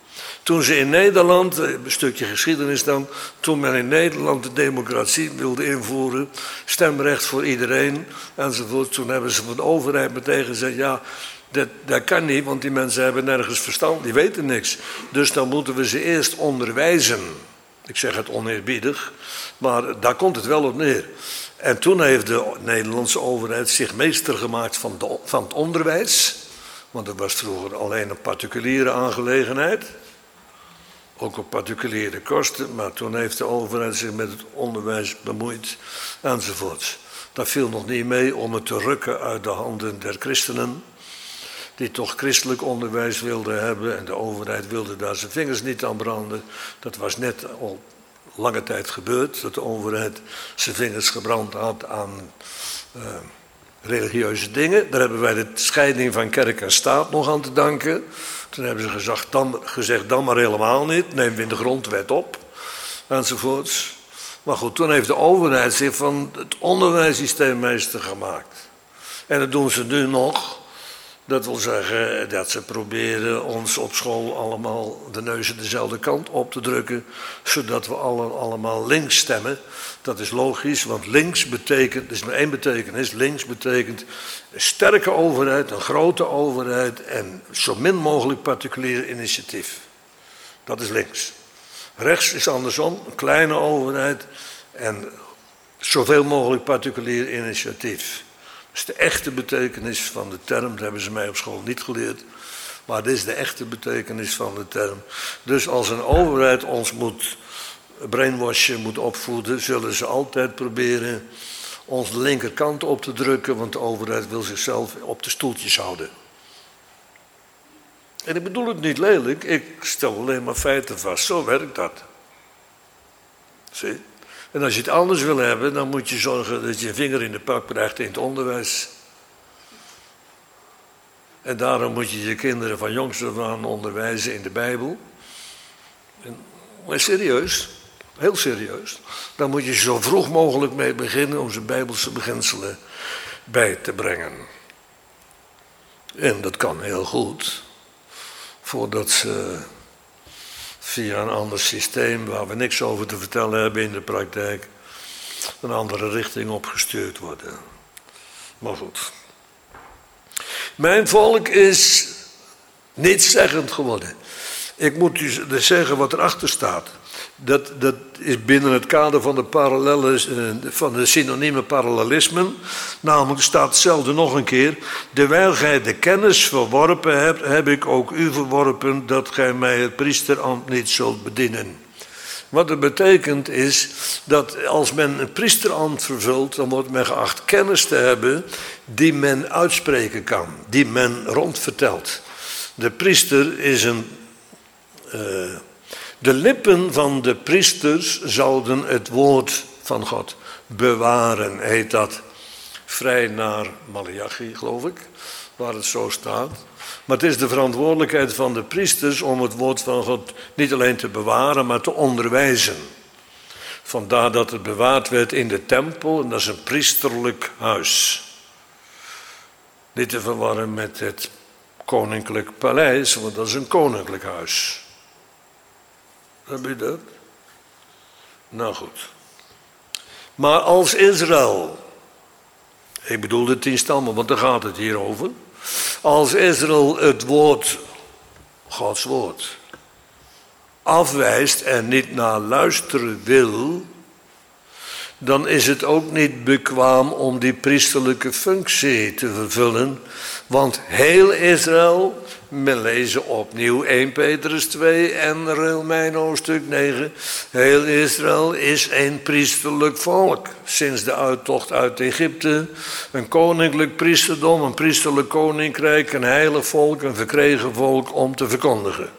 Speaker 1: Toen ze in Nederland, een stukje geschiedenis dan, toen men in Nederland de democratie wilde invoeren, stemrecht voor iedereen enzovoort, toen hebben ze van de overheid meteen gezegd, ja, dat, dat kan niet, want die mensen hebben nergens verstand, die weten niks. Dus dan moeten we ze eerst onderwijzen. Ik zeg het oneerbiedig, maar daar komt het wel op neer. En toen heeft de Nederlandse overheid zich meester gemaakt van, de, van het onderwijs. Want het was vroeger alleen een particuliere aangelegenheid. Ook op particuliere kosten. Maar toen heeft de overheid zich met het onderwijs bemoeid. Enzovoort. Dat viel nog niet mee om het te rukken uit de handen der christenen. Die toch christelijk onderwijs wilden hebben. En de overheid wilde daar zijn vingers niet aan branden. Dat was net al lange tijd gebeurd. Dat de overheid zijn vingers gebrand had aan uh, religieuze dingen. Daar hebben wij de scheiding van kerk en staat nog aan te danken. Toen hebben ze gezegd, dan, gezegd, dan maar helemaal niet. Nemen we in de grondwet op. Enzovoorts. Maar goed, toen heeft de overheid zich van het onderwijssysteem meester gemaakt. En dat doen ze nu nog. Dat wil zeggen dat ze proberen ons op school allemaal de neuzen dezelfde kant op te drukken, zodat we alle, allemaal links stemmen. Dat is logisch, want links betekent, er is maar één betekenis, links betekent een sterke overheid, een grote overheid en zo min mogelijk particulier initiatief. Dat is links. Rechts is andersom, een kleine overheid en zoveel mogelijk particulier initiatief. Dat is de echte betekenis van de term, dat hebben ze mij op school niet geleerd. Maar dit is de echte betekenis van de term. Dus als een overheid ons moet brainwashen, moet opvoeden, zullen ze altijd proberen ons de linkerkant op te drukken, want de overheid wil zichzelf op de stoeltjes houden. En ik bedoel het niet lelijk, ik stel alleen maar feiten vast, zo werkt dat. Zie? En als je het anders wil hebben, dan moet je zorgen dat je een vinger in de pak krijgt in het onderwijs. En daarom moet je je kinderen van jongs af aan onderwijzen in de Bijbel. En, maar serieus, heel serieus. Dan moet je zo vroeg mogelijk mee beginnen om ze Bijbelse beginselen bij te brengen. En dat kan heel goed, voordat ze via een ander systeem, waar we niks over te vertellen hebben in de praktijk, een andere richting opgestuurd worden. Maar goed. Mijn volk is nietszeggend geworden. Ik moet u dus zeggen wat erachter staat. Dat, dat is binnen het kader van de, parallelle, van de synonieme parallelismen. Namelijk staat hetzelfde nog een keer. Dewijl gij de kennis verworpen hebt, heb ik ook u verworpen dat gij mij het priesterambt niet zult bedienen. Wat het betekent is dat als men een priesterambt vervult, dan wordt men geacht kennis te hebben die men uitspreken kan, die men rondvertelt. De priester is een... Uh, De lippen van de priesters zouden het woord van God bewaren, heet dat. Vrij naar Maleachi, geloof ik, waar het zo staat. Maar het is de verantwoordelijkheid van de priesters om het woord van God niet alleen te bewaren, maar te onderwijzen. Vandaar dat het bewaard werd in de tempel, en dat is een priesterlijk huis. Niet te verwarren met het koninklijk paleis, want dat is een koninklijk huis. Heb je dat? Nou goed. Maar als Israël, ik bedoel de tien stammen, want daar gaat het hier over. Als Israël het woord, Gods woord, afwijst en niet naar luisteren wil, dan is het ook niet bekwaam om die priesterlijke functie te vervullen. Want heel Israël, we lezen opnieuw eerste Petrus twee en Romeinen hoofdstuk negen. Heel Israël is een priesterlijk volk. Sinds de uittocht uit Egypte. Een koninklijk priesterdom, een priesterlijk koninkrijk, een heilig volk, een verkregen volk om te verkondigen.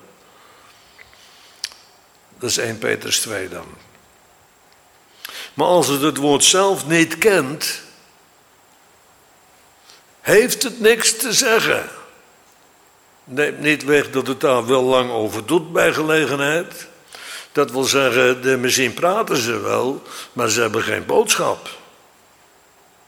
Speaker 1: Dat is eerste Petrus twee dan. Maar als het het woord zelf niet kent, heeft het niks te zeggen. Neemt niet weg dat het daar wel lang over doet bij gelegenheid. Dat wil zeggen, de, misschien praten ze wel, maar ze hebben geen boodschap.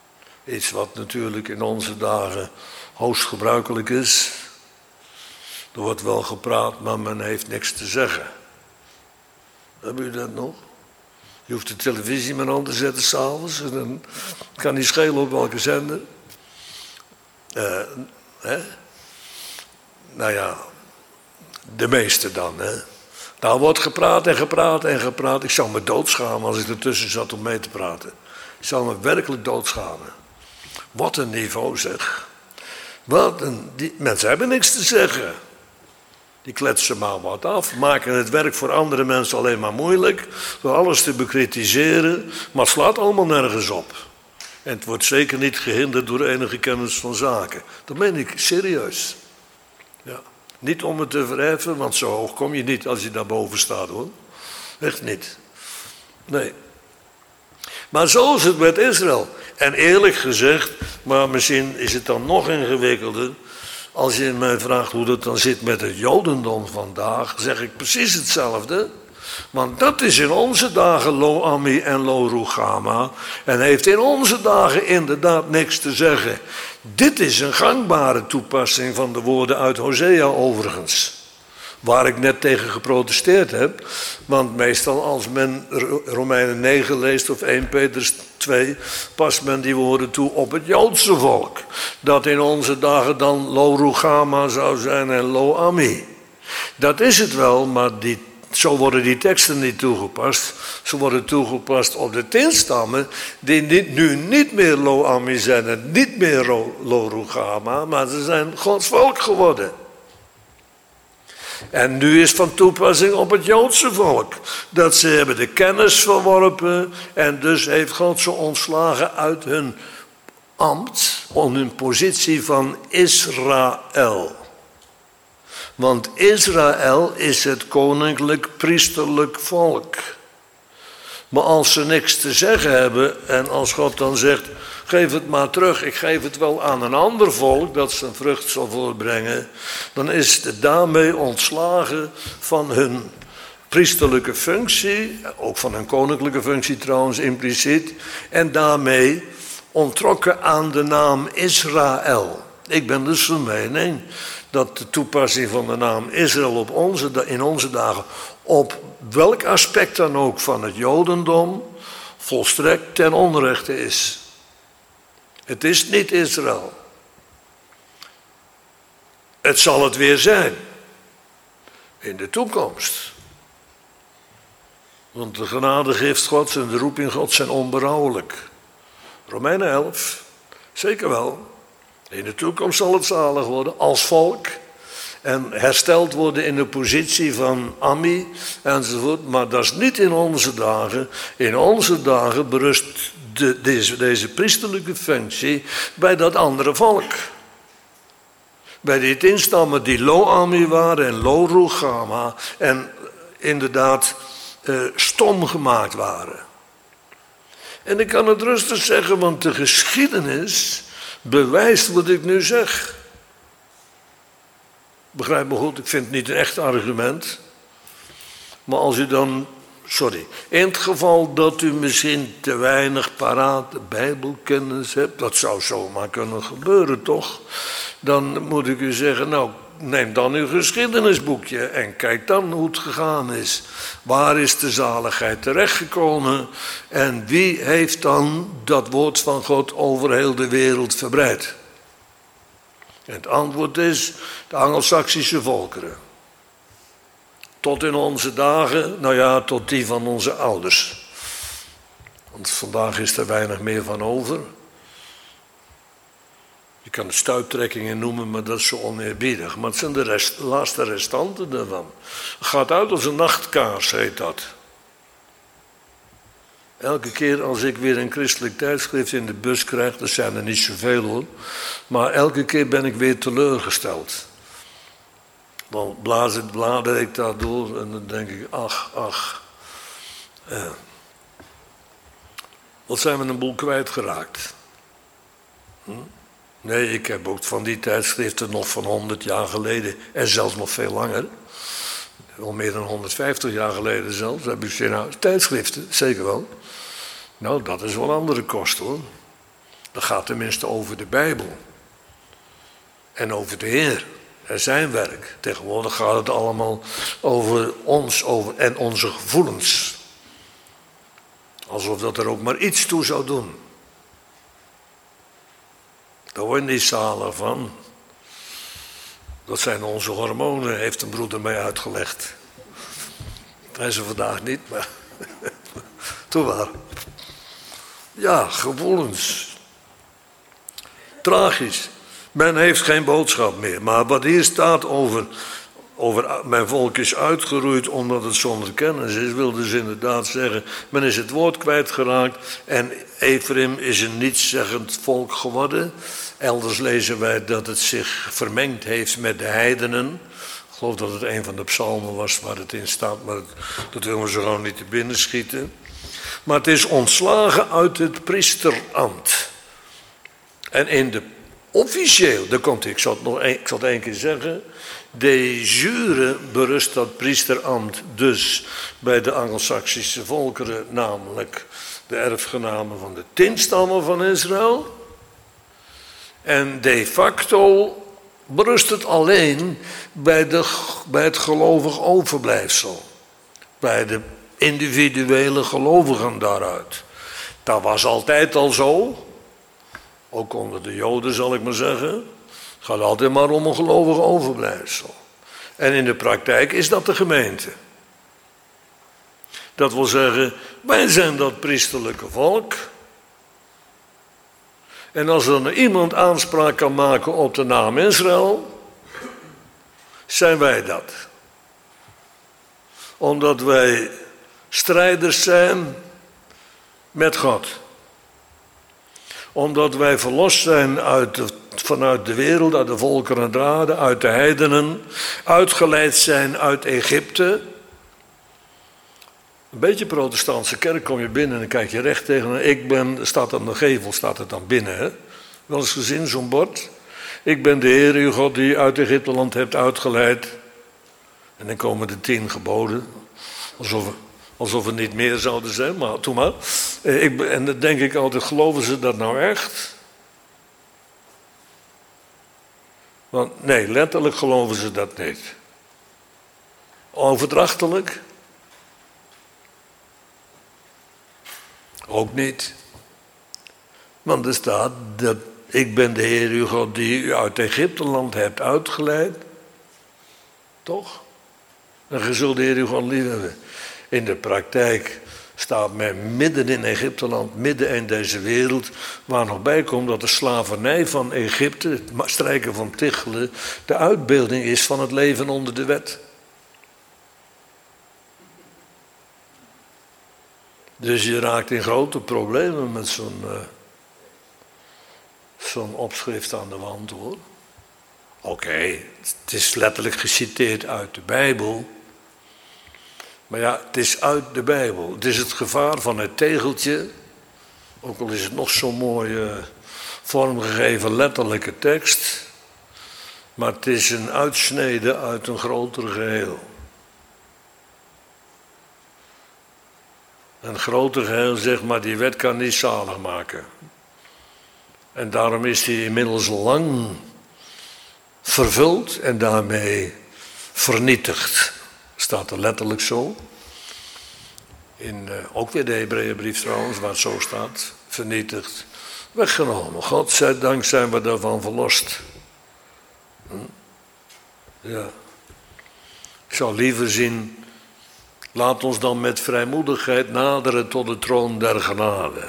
Speaker 1: Iets wat natuurlijk in onze dagen hoogst gebruikelijk is. Er wordt wel gepraat, maar men heeft niks te zeggen. Hebben jullie dat nog? Je hoeft de televisie maar aan te zetten s'avonds. En dan kan die schelen op welke zender. Uh, hè? Nou ja, de meeste dan. Hè? Daar wordt gepraat en gepraat en gepraat. Ik zou me doodschamen als ik ertussen zat om mee te praten. Ik zou me werkelijk doodschamen. Wat een niveau zeg. Wat een, die, mensen hebben niks te zeggen. Die kletsen maar wat af, maken het werk voor andere mensen alleen maar moeilijk, door alles te bekritiseren, maar het slaat allemaal nergens op. En het wordt zeker niet gehinderd door enige kennis van zaken. Dat meen ik serieus. Ja. Niet om het te verheffen, want zo hoog kom je niet als je daarboven staat, hoor. Echt niet. Nee. Maar zo is het met Israël. En eerlijk gezegd, maar misschien is het dan nog ingewikkelder. Als je mij vraagt hoe dat dan zit met het Jodendom vandaag, zeg ik precies hetzelfde. Want dat is in onze dagen Lo Ami en Lo Ruchama. En heeft in onze dagen inderdaad niks te zeggen. Dit is een gangbare toepassing van de woorden uit Hosea overigens. Waar ik net tegen geprotesteerd heb. Want meestal als men Romeinen negen leest of eerste Petrus twee... past men die woorden toe op het Joodse volk. Dat in onze dagen dan Lo Ruchama zou zijn en Lo Ami. Dat is het wel, maar die, zo worden die teksten niet toegepast. Ze worden toegepast op de tien stammen die niet, nu niet meer Lo Ami zijn en niet meer Lo Ruchama. Maar ze zijn Gods volk geworden. En nu is van toepassing op het Joodse volk. Dat ze hebben de kennis verworpen. En dus heeft God ze ontslagen uit hun ambt. Om hun positie van Israël. Want Israël is het koninklijk priesterlijk volk. Maar als ze niks te zeggen hebben. En als God dan zegt. Geef het maar terug, ik geef het wel aan een ander volk dat zijn vrucht zal voortbrengen. Dan is het daarmee ontslagen van hun priesterlijke functie, ook van hun koninklijke functie trouwens impliciet. En daarmee onttrokken aan de naam Israël. Ik ben dus van mening dat de toepassing van de naam Israël op onze, in onze dagen, op welk aspect dan ook van het Jodendom, volstrekt ten onrechte is. Het is niet Israël. Het zal het weer zijn. In de toekomst. Want de genadegift Gods en de roeping Gods zijn onberouwelijk. Romeinen elf, zeker wel. In de toekomst zal het zalig worden als volk. En hersteld worden in de positie van Ami enzovoort. Maar dat is niet in onze dagen. In onze dagen berust de, deze, deze priesterlijke functie bij dat andere volk. Bij die tien stammen die Lo Ami waren en Lo Ruchama. En inderdaad uh, stom gemaakt waren. En ik kan het rustig zeggen, want de geschiedenis bewijst wat ik nu zeg. Begrijp me goed, ik vind het niet een echt argument. Maar als u dan, sorry, in het geval dat u misschien te weinig parate bijbelkennis hebt, dat zou zomaar kunnen gebeuren toch? Dan moet ik u zeggen, nou, neem dan uw geschiedenisboekje en kijk dan hoe het gegaan is. Waar is de zaligheid terechtgekomen en wie heeft dan dat woord van God over heel de wereld verbreid? En het antwoord is de Angelsaksische volkeren. Tot in onze dagen, nou ja, tot die van onze ouders. Want vandaag is er weinig meer van over. Je kan het stuiptrekkingen noemen, maar dat is zo oneerbiedig. Maar het zijn de rest, laatste restanten daarvan. Het gaat uit als een nachtkaars, heet dat. Elke keer als ik weer een christelijk tijdschrift in de bus krijg, dat zijn er niet zoveel hoor, maar elke keer ben ik weer teleurgesteld. Dan blaas ik, blader ik daar door en dan denk ik, ach, ach. Eh. Wat zijn we een boel kwijtgeraakt? Hm? Nee, ik heb ook van die tijdschriften nog van honderd jaar geleden en zelfs nog veel langer. Al meer dan honderdvijftig jaar geleden zelfs heb ik nou, tijdschriften, zeker wel. Nou, dat is wel een andere kost hoor. Dat gaat tenminste over de Bijbel. En over de Heer. en zijn werk. Tegenwoordig gaat het allemaal over ons over, en onze gevoelens. Alsof dat er ook maar iets toe zou doen. Daar word je niet zalig van. Dat zijn onze hormonen, heeft een broeder mij uitgelegd. Hij is er vandaag niet, maar toen wel. Ja, gevoelens. Tragisch. Men heeft geen boodschap meer. Maar wat hier staat over, over mijn volk is uitgeroeid omdat het zonder kennis is, wil dus inderdaad zeggen, men is het woord kwijtgeraakt en Ephraim is een nietszeggend volk geworden. Elders lezen wij dat het zich vermengd heeft met de heidenen. Ik geloof dat het een van de psalmen was waar het in staat, maar dat willen we zo gewoon niet te binnen schieten. Maar het is ontslagen uit het priesterambt. En in de officieel, daar komt ik zal het nog een, ik zal het één keer zeggen, de jure berust dat priesterambt dus bij de Angelsaksische volkeren, namelijk de erfgenamen van de tien stammen van Israël. En de facto berust het alleen bij, de, bij het gelovig overblijfsel. Bij de individuele gelovigen daaruit. Dat was altijd al zo. Ook onder de Joden zal ik maar zeggen. Het gaat altijd maar om een gelovig overblijfsel. En in de praktijk is dat de gemeente. Dat wil zeggen, wij zijn dat priesterlijke volk. En als er nou iemand aanspraak kan maken op de naam Israël, zijn wij dat. Omdat wij strijders zijn met God. Omdat wij verlost zijn uit de, vanuit de wereld, uit de volkeren en draden, uit de heidenen. Uitgeleid zijn uit Egypte. Een beetje protestantse kerk, kom je binnen en dan kijk je recht tegen. Ik ben, staat aan de gevel, staat het dan binnen. Hè? Wel eens gezien, zo'n bord. Ik ben de Heer, uw God, die uit Egypteland hebt uitgeleid. En dan komen de tien geboden. Alsof, alsof er niet meer zouden zijn, maar toen maar. Ik, en dan denk ik altijd, geloven ze dat nou echt? Want nee, letterlijk geloven ze dat niet. Overdrachtelijk? Ook niet. Want er staat dat ik ben de Heer uw God die u uit Egypteland hebt uitgeleid. Toch? En je zult de Heer uw God lief hebben. In de praktijk staat men midden in Egypteland, midden in deze wereld, waar nog bij komt dat de slavernij van Egypte, het strijken van Tichelen, de uitbeelding is van het leven onder de wet. Dus je raakt in grote problemen met zo'n uh, zo'n opschrift aan de wand, hoor. Oké, okay, het is letterlijk geciteerd uit de Bijbel. Maar ja, het is uit de Bijbel. Het is het gevaar van het tegeltje. Ook al is het nog zo'n mooie vormgegeven letterlijke tekst. Maar het is een uitsnede uit een groter geheel. Een groter geheel zegt maar, die wet kan niet zalig maken. En daarom is die inmiddels lang vervuld en daarmee vernietigd. Staat er letterlijk zo. In uh, ook weer de Hebreeënbrief trouwens, waar het zo staat. Vernietigd, weggenomen. God zij dank zijn we daarvan verlost. Hm? Ja. Ik zou liever zien, laat ons dan met vrijmoedigheid naderen tot de troon der genade.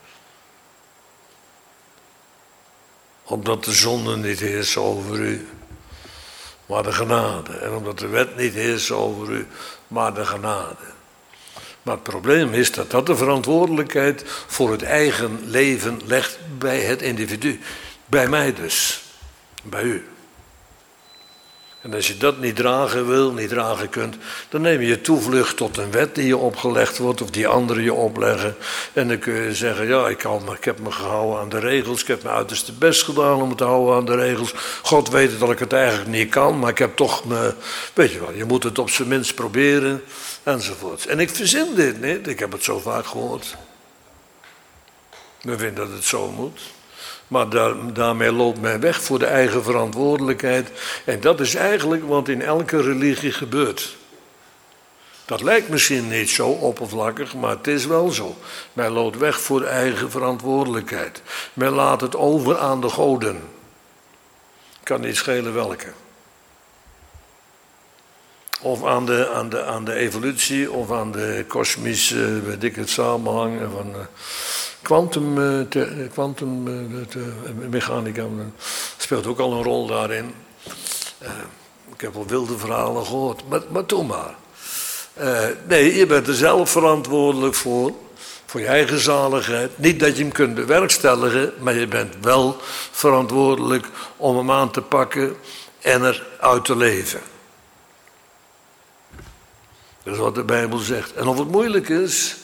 Speaker 1: Omdat de zonde niet heerst over u, maar de genade. En omdat de wet niet heerst over u, maar de genade. Maar het probleem is dat dat de verantwoordelijkheid voor het eigen leven legt bij het individu. Bij mij dus. Bij u. En als je dat niet dragen wil, niet dragen kunt, dan neem je je toevlucht tot een wet die je opgelegd wordt of die anderen je opleggen. En dan kun je zeggen, ja, ik, hou me, ik heb me gehouden aan de regels, ik heb mijn uiterste best gedaan om me te houden aan de regels. God weet dat ik het eigenlijk niet kan, maar ik heb toch me, weet je wel, je moet het op zijn minst proberen, enzovoort. En ik verzin dit niet, ik heb het zo vaak gehoord. We vinden dat het zo moet. Maar daar, daarmee loopt men weg voor de eigen verantwoordelijkheid. En dat is eigenlijk wat in elke religie gebeurt. Dat lijkt misschien niet zo oppervlakkig, maar het is wel zo. Men loopt weg voor de eigen verantwoordelijkheid. Men laat het over aan de goden. Kan niet schelen welke. Of aan de, aan de, aan de evolutie, of aan de kosmische, weet ik het, samenhang van kwantummechanica. Uh, speelt ook al een rol daarin. Uh, ik heb al wilde verhalen gehoord, maar, maar doe maar. Uh, nee, je bent er zelf verantwoordelijk voor, voor je eigen zaligheid. Niet dat je hem kunt bewerkstelligen, maar je bent wel verantwoordelijk om hem aan te pakken en eruit te leven. Dat is wat de Bijbel zegt. En of het moeilijk is...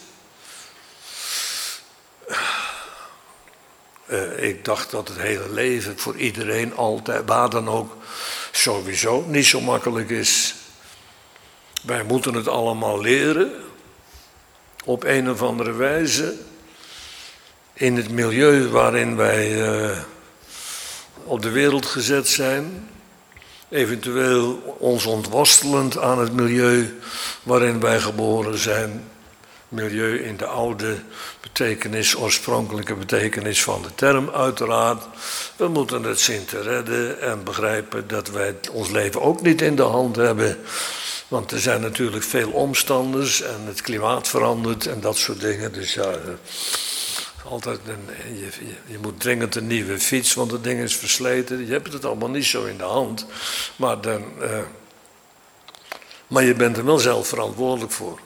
Speaker 1: Uh, ik dacht dat het hele leven voor iedereen altijd, waar dan ook, sowieso niet zo makkelijk is. Wij moeten het allemaal leren, op een of andere wijze, in het milieu waarin wij uh, op de wereld gezet zijn. Eventueel ons ontworstelend aan het milieu waarin wij geboren zijn. Milieu in de oude betekenis, oorspronkelijke betekenis van de term uiteraard. We moeten het zien te redden en begrijpen dat wij ons leven ook niet in de hand hebben. Want er zijn natuurlijk veel omstanders en het klimaat verandert en dat soort dingen. Dus ja, altijd een, je, je, je moet dringend een nieuwe fiets, want het ding is versleten. Je hebt het allemaal niet zo in de hand. Maar, dan, uh, maar je bent er wel zelf verantwoordelijk voor.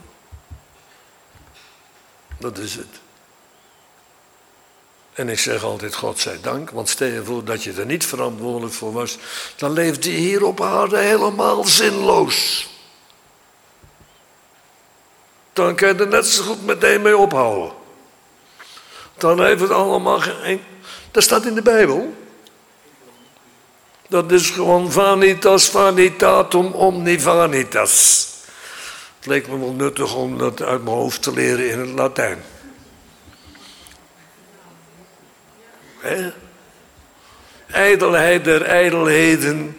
Speaker 1: Dat is het. En ik zeg altijd God zij dank, want stel je voor dat je er niet verantwoordelijk voor was, dan leefde je hier op aarde helemaal zinloos. Dan kan je er net zo goed meteen mee ophouden. Dan heeft het allemaal geen... Dat staat in de Bijbel. Dat is gewoon vanitas vanitatum omnivanitas. Het leek me wel nuttig om dat uit mijn hoofd te leren in het Latijn. He? Ijdelheid der ijdelheden.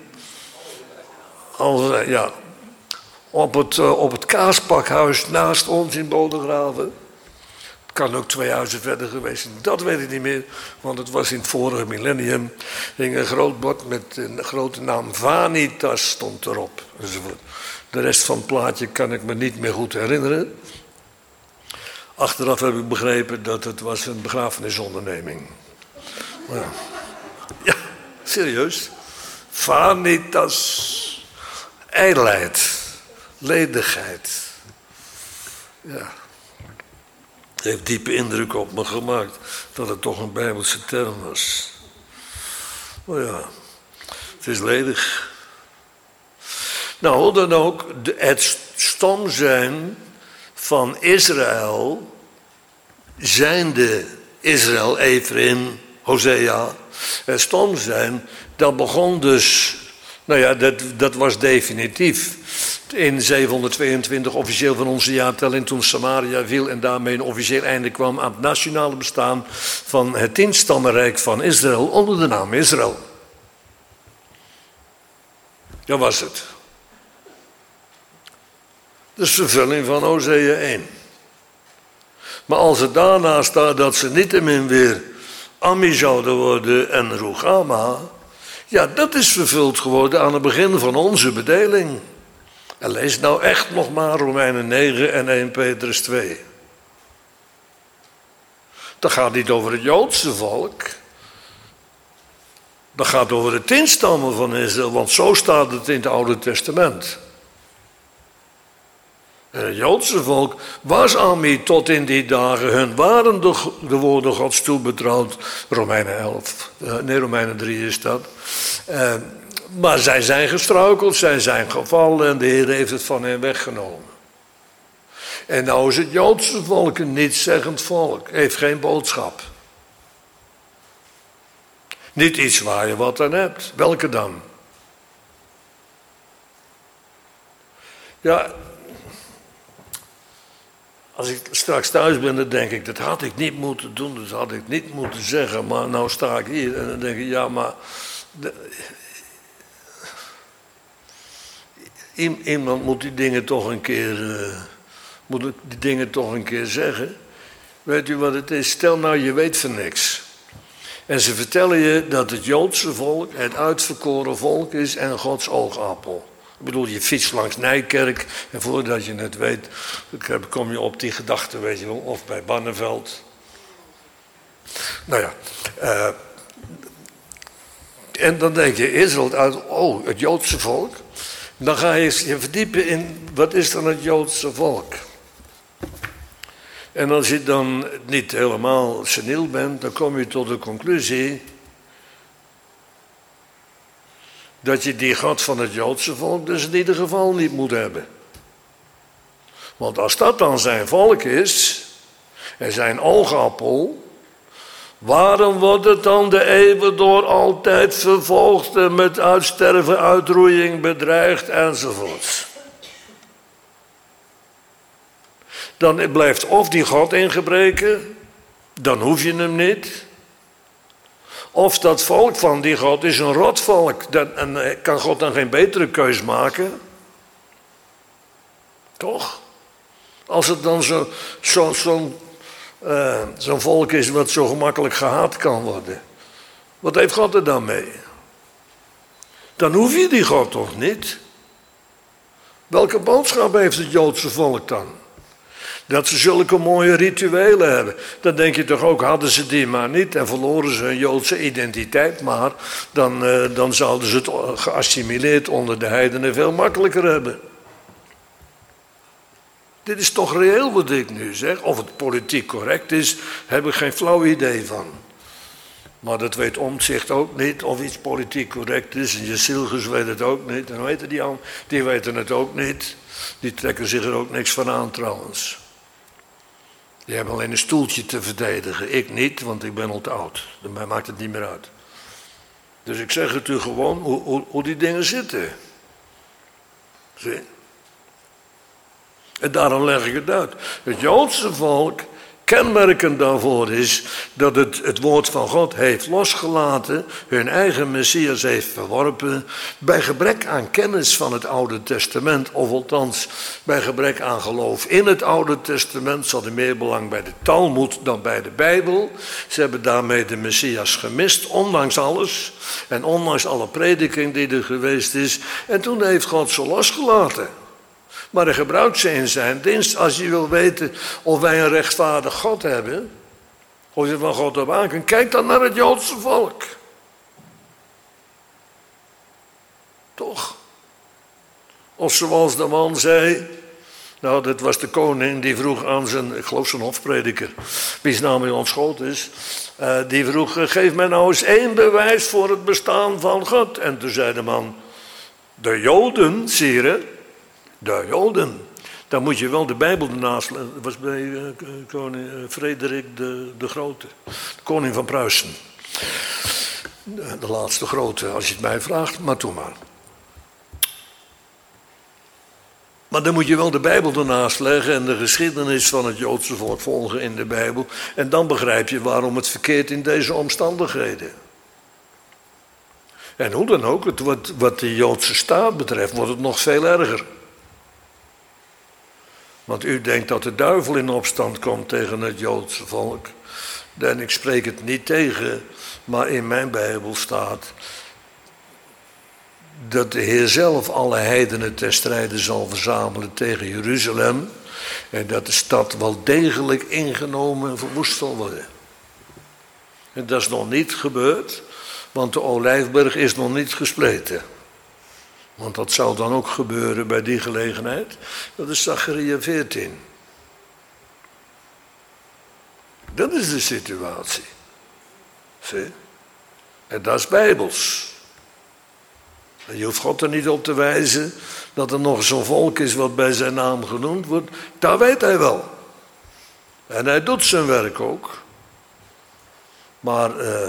Speaker 1: Als, ja, op, het, op het Kaaspakhuis naast ons in Bodegraven. Het kan ook twee huizen verder geweest zijn. Dat weet ik niet meer, want het was in het vorige millennium. Er hing een groot bord met een grote naam Vanitas stond erop. Enzovoort. De rest van het plaatje kan ik me niet meer goed herinneren. Achteraf heb ik begrepen dat het was een begrafenisonderneming. Maar ja. ja, serieus. Vanitas. Ijdelheid. Ledigheid. Ja. Het heeft diepe indruk op me gemaakt dat het toch een Bijbelse term was. Maar ja, het is ledig. Nou, hoe dan ook, het stom zijn van Israël, zijnde Israël, Ephraim, Hosea, het stom zijn, dat begon dus, nou ja, dat, dat was definitief. In zevenhonderdtweeëntwintig officieel van onze jaartelling, toen Samaria viel en daarmee een officieel einde kwam aan het nationale bestaan van het tienstammenrijk van Israël onder de naam Israël. Dat was het. Dat is vervulling van Hosea één. Maar als het daarna staat dat ze niettemin weer Ammi zouden worden en Rugama, ja, dat is vervuld geworden aan het begin van onze bedeling. En lees nou echt nog maar Romeinen negen en eerste Petrus twee. Dat gaat niet over het Joodse volk. Dat gaat over de tien stammen van Israël, want zo staat het in het Oude Testament. En het Joodse volk was Ammi tot in die dagen, hun waren de, de woorden Gods toebetrouwd. Romeinen elf, nee Romeinen drie is dat. Uh, maar zij zijn gestruikeld, zij zijn gevallen en de Heer heeft het van hen weggenomen. En nou is het Joodse volk een nietszeggend volk, heeft geen boodschap. Niet iets waar je wat aan hebt. Welke dan? Ja, Als ik straks thuis ben, dan denk ik, dat had ik niet moeten doen, dat had ik niet moeten zeggen. Maar nou sta ik hier en dan denk ik, ja, maar... De, iemand moet die dingen toch een keer, uh, moet die dingen toch een keer zeggen. Weet u wat het is? Stel nou, je weet van niks. En ze vertellen je dat het Joodse volk het uitverkoren volk is en Gods oogappel. Ik bedoel, je fietst langs Nijkerk en voordat je het weet, kom je op die gedachte, weet je wel, of bij Barneveld. Nou ja, uh, en dan denk je, Israël uit, oh, het Joodse volk. Dan ga je je verdiepen in, wat is dan het Joodse volk? En als je dan niet helemaal seniel bent, dan kom je tot de conclusie dat je die God van het Joodse volk dus in ieder geval niet moet hebben. Want als dat dan zijn volk is, en zijn oogappel, waarom wordt het dan de eeuwen door altijd vervolgd en met uitsterven, uitroeiing bedreigd enzovoorts? Dan blijft of die God in gebreken, dan hoef je hem niet. Of dat volk van die God is een rotvolk, dan, en kan God dan geen betere keus maken? Toch? Als het dan zo, zo, zo'n uh, zo'n volk is wat zo gemakkelijk gehaat kan worden. Wat heeft God er dan mee? Dan hoef je die God toch niet? Welke boodschap heeft het Joodse volk dan? Dat ze zulke mooie rituelen hebben. Dan denk je toch ook, hadden ze die maar niet en verloren ze hun Joodse identiteit maar, dan, uh, dan zouden ze het geassimileerd onder de heidenen veel makkelijker hebben. Dit is toch reëel wat ik nu zeg. Of het politiek correct is, heb ik geen flauw idee van. Maar dat weet Omtzigt ook niet, of iets politiek correct is. En Jezilgus weet het ook niet. En weten die al, die weten het ook niet. Die trekken zich er ook niks van aan trouwens. Die hebben alleen een stoeltje te verdedigen. Ik niet, want ik ben al te oud. Mij maakt het niet meer uit. Dus ik zeg het u gewoon hoe, hoe, hoe die dingen zitten. Zie? En daarom leg ik het uit. Het Joodse volk, kenmerkend daarvoor is dat het het woord van God heeft losgelaten, hun eigen Messias heeft verworpen, bij gebrek aan kennis van het Oude Testament, of althans bij gebrek aan geloof in het Oude Testament. Ze hadden meer belang bij de Talmud dan bij de Bijbel. Ze hebben daarmee de Messias gemist, ondanks alles en ondanks alle prediking die er geweest is. En toen heeft God ze losgelaten. Maar hij gebruikt ze in zijn dienst. Als je wil weten of wij een rechtvaardig God hebben, of je van God op aan kunt, kijk dan naar het Joodse volk. Toch? Of zoals de man zei, nou dat was de koning, die vroeg aan zijn, ik geloof zijn hofprediker, wiens naam in ontschoot is, uh, die vroeg, geef mij nou eens één bewijs voor het bestaan van God. En toen zei de man, de Joden, sire, de Joden. Dan moet je wel de Bijbel ernaast leggen. Dat was bij uh, koning uh, Frederik de, de Grote. De koning van Pruisen. De, de laatste grote, als je het mij vraagt. Maar toen maar. Maar dan moet je wel de Bijbel ernaast leggen en de geschiedenis van het Joodse volk volgen in de Bijbel. En dan begrijp je waarom het verkeert in deze omstandigheden. En hoe dan ook, het, wat, wat de Joodse staat betreft, wordt het nog veel erger. Want u denkt dat de duivel in opstand komt tegen het Joodse volk. En ik spreek het niet tegen, maar in mijn Bijbel staat dat de Heer zelf alle heidenen ten strijde zal verzamelen tegen Jeruzalem. En dat de stad wel degelijk ingenomen en verwoest zal worden. En dat is nog niet gebeurd, want de olijfberg is nog niet gespleten. Want dat zou dan ook gebeuren bij die gelegenheid. Dat is Zacharia veertien. Dat is de situatie. Zie? En dat is bijbels. En je hoeft God er niet op te wijzen dat er nog zo'n volk is wat bij zijn naam genoemd wordt. Dat weet hij wel. En hij doet zijn werk ook. Maar uh,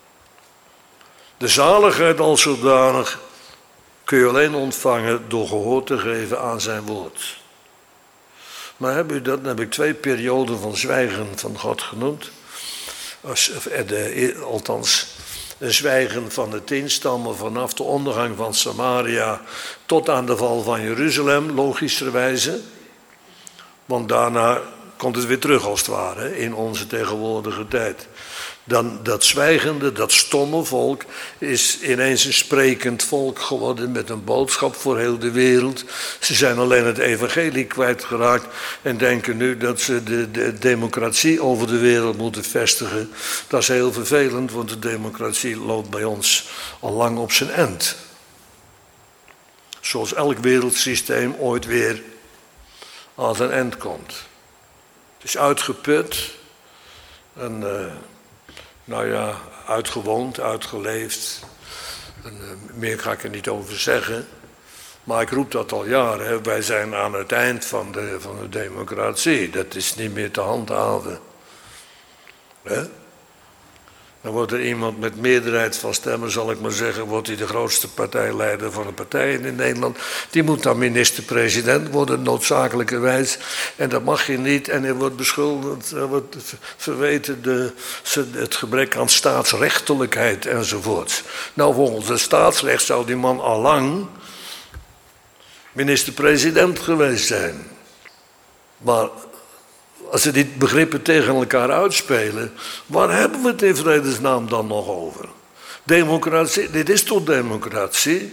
Speaker 1: de zaligheid als zodanig kun je alleen ontvangen door gehoor te geven aan zijn woord. Maar heb u dat, dan heb ik twee perioden van zwijgen van God genoemd. Als, de, althans, een zwijgen van de tien stammen vanaf de ondergang van Samaria tot aan de val van Jeruzalem, logischerwijze. Want daarna komt het weer terug als het ware in onze tegenwoordige tijd. Dan dat zwijgende, dat stomme volk is ineens een sprekend volk geworden met een boodschap voor heel de wereld. Ze zijn alleen het evangelie kwijtgeraakt en denken nu dat ze de, de democratie over de wereld moeten vestigen. Dat is heel vervelend, want de democratie loopt bij ons al lang op zijn eind. Zoals elk wereldsysteem ooit weer aan zijn eind komt. Het is uitgeput en... Uh, Nou ja, uitgewoond, uitgeleefd. En, uh, meer ga ik er niet over zeggen. Maar ik roep dat al jaren. Hè. Wij zijn aan het eind van de, van de democratie. Dat is niet meer te handhaven. Hè? Dan wordt er iemand met meerderheid van stemmen, zal ik maar zeggen, wordt hij de grootste partijleider van de partijen in Nederland. Die moet dan minister-president worden, noodzakelijkerwijs. En dat mag je niet. En hij wordt beschuldigd, er wordt verweten de, het gebrek aan staatsrechtelijkheid enzovoort. Nou, volgens het staatsrecht zou die man allang minister-president geweest zijn. Maar als ze die begrippen tegen elkaar uitspelen, waar hebben we het in vredesnaam dan nog over? Democratie, dit is toch democratie?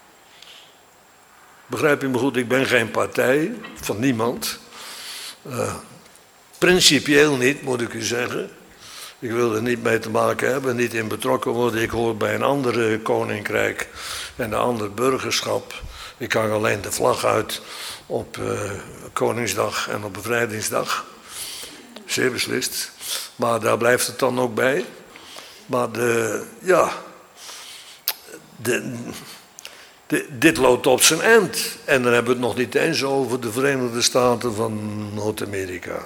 Speaker 1: Begrijp je me goed, ik ben geen partij van niemand. Uh, principieel niet, moet ik u zeggen. Ik wil er niet mee te maken hebben, niet in betrokken worden. Ik hoor bij een ander koninkrijk en een ander burgerschap. Ik hang alleen de vlag uit op uh, Koningsdag en op Bevrijdingsdag. Zeer beslist. Maar daar blijft het dan ook bij. Maar de, ja, de, de, dit loopt op zijn eind. En dan hebben we het nog niet eens over de Verenigde Staten van Noord-Amerika.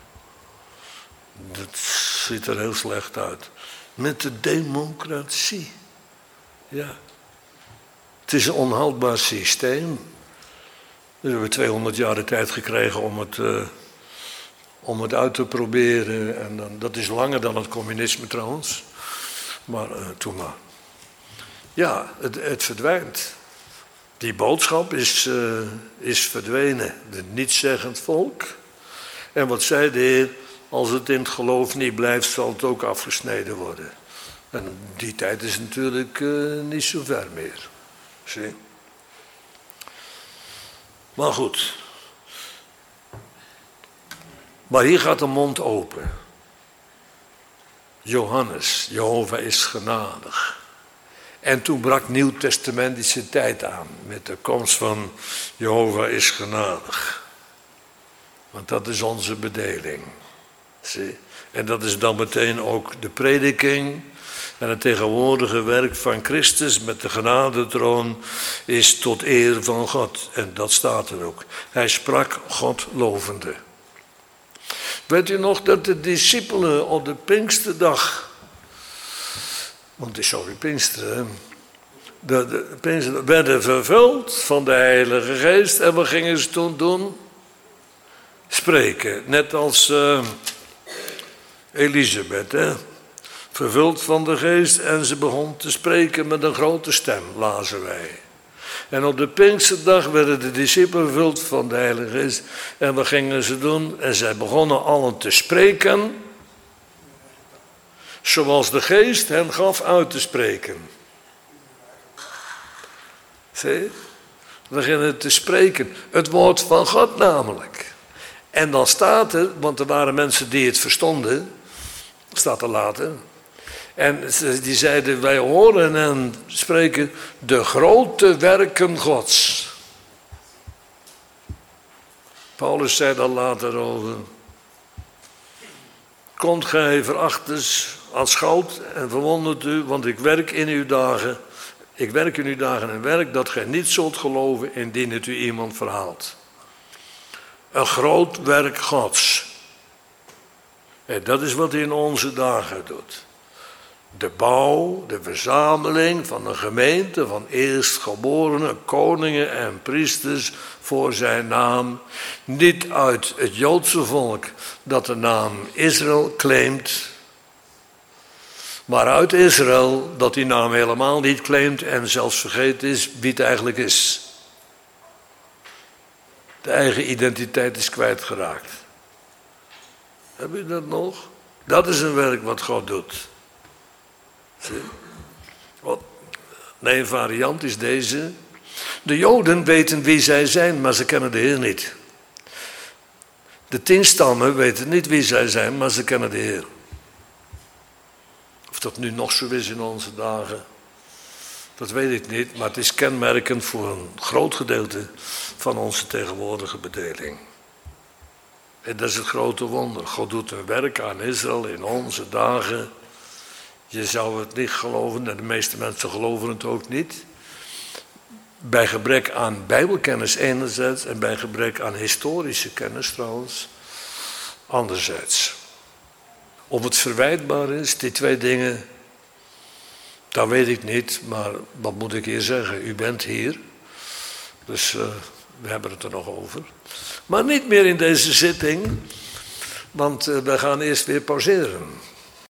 Speaker 1: Dat ziet er heel slecht uit. Met de democratie. Ja. Het is een onhoudbaar systeem. We hebben tweehonderd jaar de tijd gekregen om het, uh, om het uit te proberen. En dan, dat is langer dan het communisme trouwens. Maar uh, toen maar. Ja, het, het verdwijnt. Die boodschap is, uh, is verdwenen. De nietszeggend volk. En wat zei de Heer? Als het in het geloof niet blijft, zal het ook afgesneden worden. En die tijd is natuurlijk uh, niet zo ver meer. Zie? Maar goed. Maar hier gaat de mond open. Johannes, Jehovah is genadig. En toen brak nieuwtestamentische tijd aan. Met de komst van Jehovah is genadig. Want dat is onze bedeling. Zie? En dat is dan meteen ook de prediking. En het tegenwoordige werk van Christus met de genadetroon is tot eer van God. En dat staat er ook. Hij sprak God lovende. Weet u nog dat de discipelen op de Pinksterdag, want het is zo weer Pinksteren, de, de Pinksterdag werden vervuld van de Heilige Geest. En wat gingen ze toen doen? Spreken. Net als uh, Elisabeth, hè? Vervuld van de Geest en ze begon te spreken met een grote stem, lazen wij. En op de Pinksterdag werden de discipelen vervuld van de Heilige Geest. En wat gingen ze doen? En zij begonnen allen te spreken, zoals de Geest hen gaf uit te spreken. Zie? We beginnen te spreken, het woord van God namelijk. En dan staat er, want er waren mensen die het verstonden, staat er later. En die zeiden, wij horen en spreken de grote werken Gods. Paulus zei dan later over. Komt gij verachters, aanschouwt en verwondert u, want ik werk in uw dagen. Ik werk in uw dagen en werk dat gij niet zult geloven indien het u iemand verhaalt. Een groot werk Gods. En dat is wat hij in onze dagen doet. de bouw, de verzameling van een gemeente van eerstgeborenen, koningen en priesters voor zijn naam. Niet uit het Joodse volk dat de naam Israël claimt, maar uit Israël dat die naam helemaal niet claimt en zelfs vergeten is wie het eigenlijk is. De eigen identiteit is kwijtgeraakt. Heb je dat nog? Dat is een werk wat God doet. Zie? Nee, een variant is deze. De Joden weten wie zij zijn, maar ze kennen de Heer niet. De tien stammen weten niet wie zij zijn, maar ze kennen de Heer. Of dat nu nog zo is in onze dagen, dat weet ik niet, maar het is kenmerkend voor een groot gedeelte van onze tegenwoordige bedeling. En dat is het grote wonder. God doet een werk aan Israël in onze dagen. Je zou het niet geloven, en de meeste mensen geloven het ook niet. Bij gebrek aan bijbelkennis enerzijds en bij gebrek aan historische kennis trouwens anderzijds. Of het verwijtbaar is, die twee dingen, dat weet ik niet, maar wat moet ik hier zeggen? U bent hier, dus uh, we hebben het er nog over. Maar niet meer in deze zitting, want uh, we gaan eerst weer pauzeren.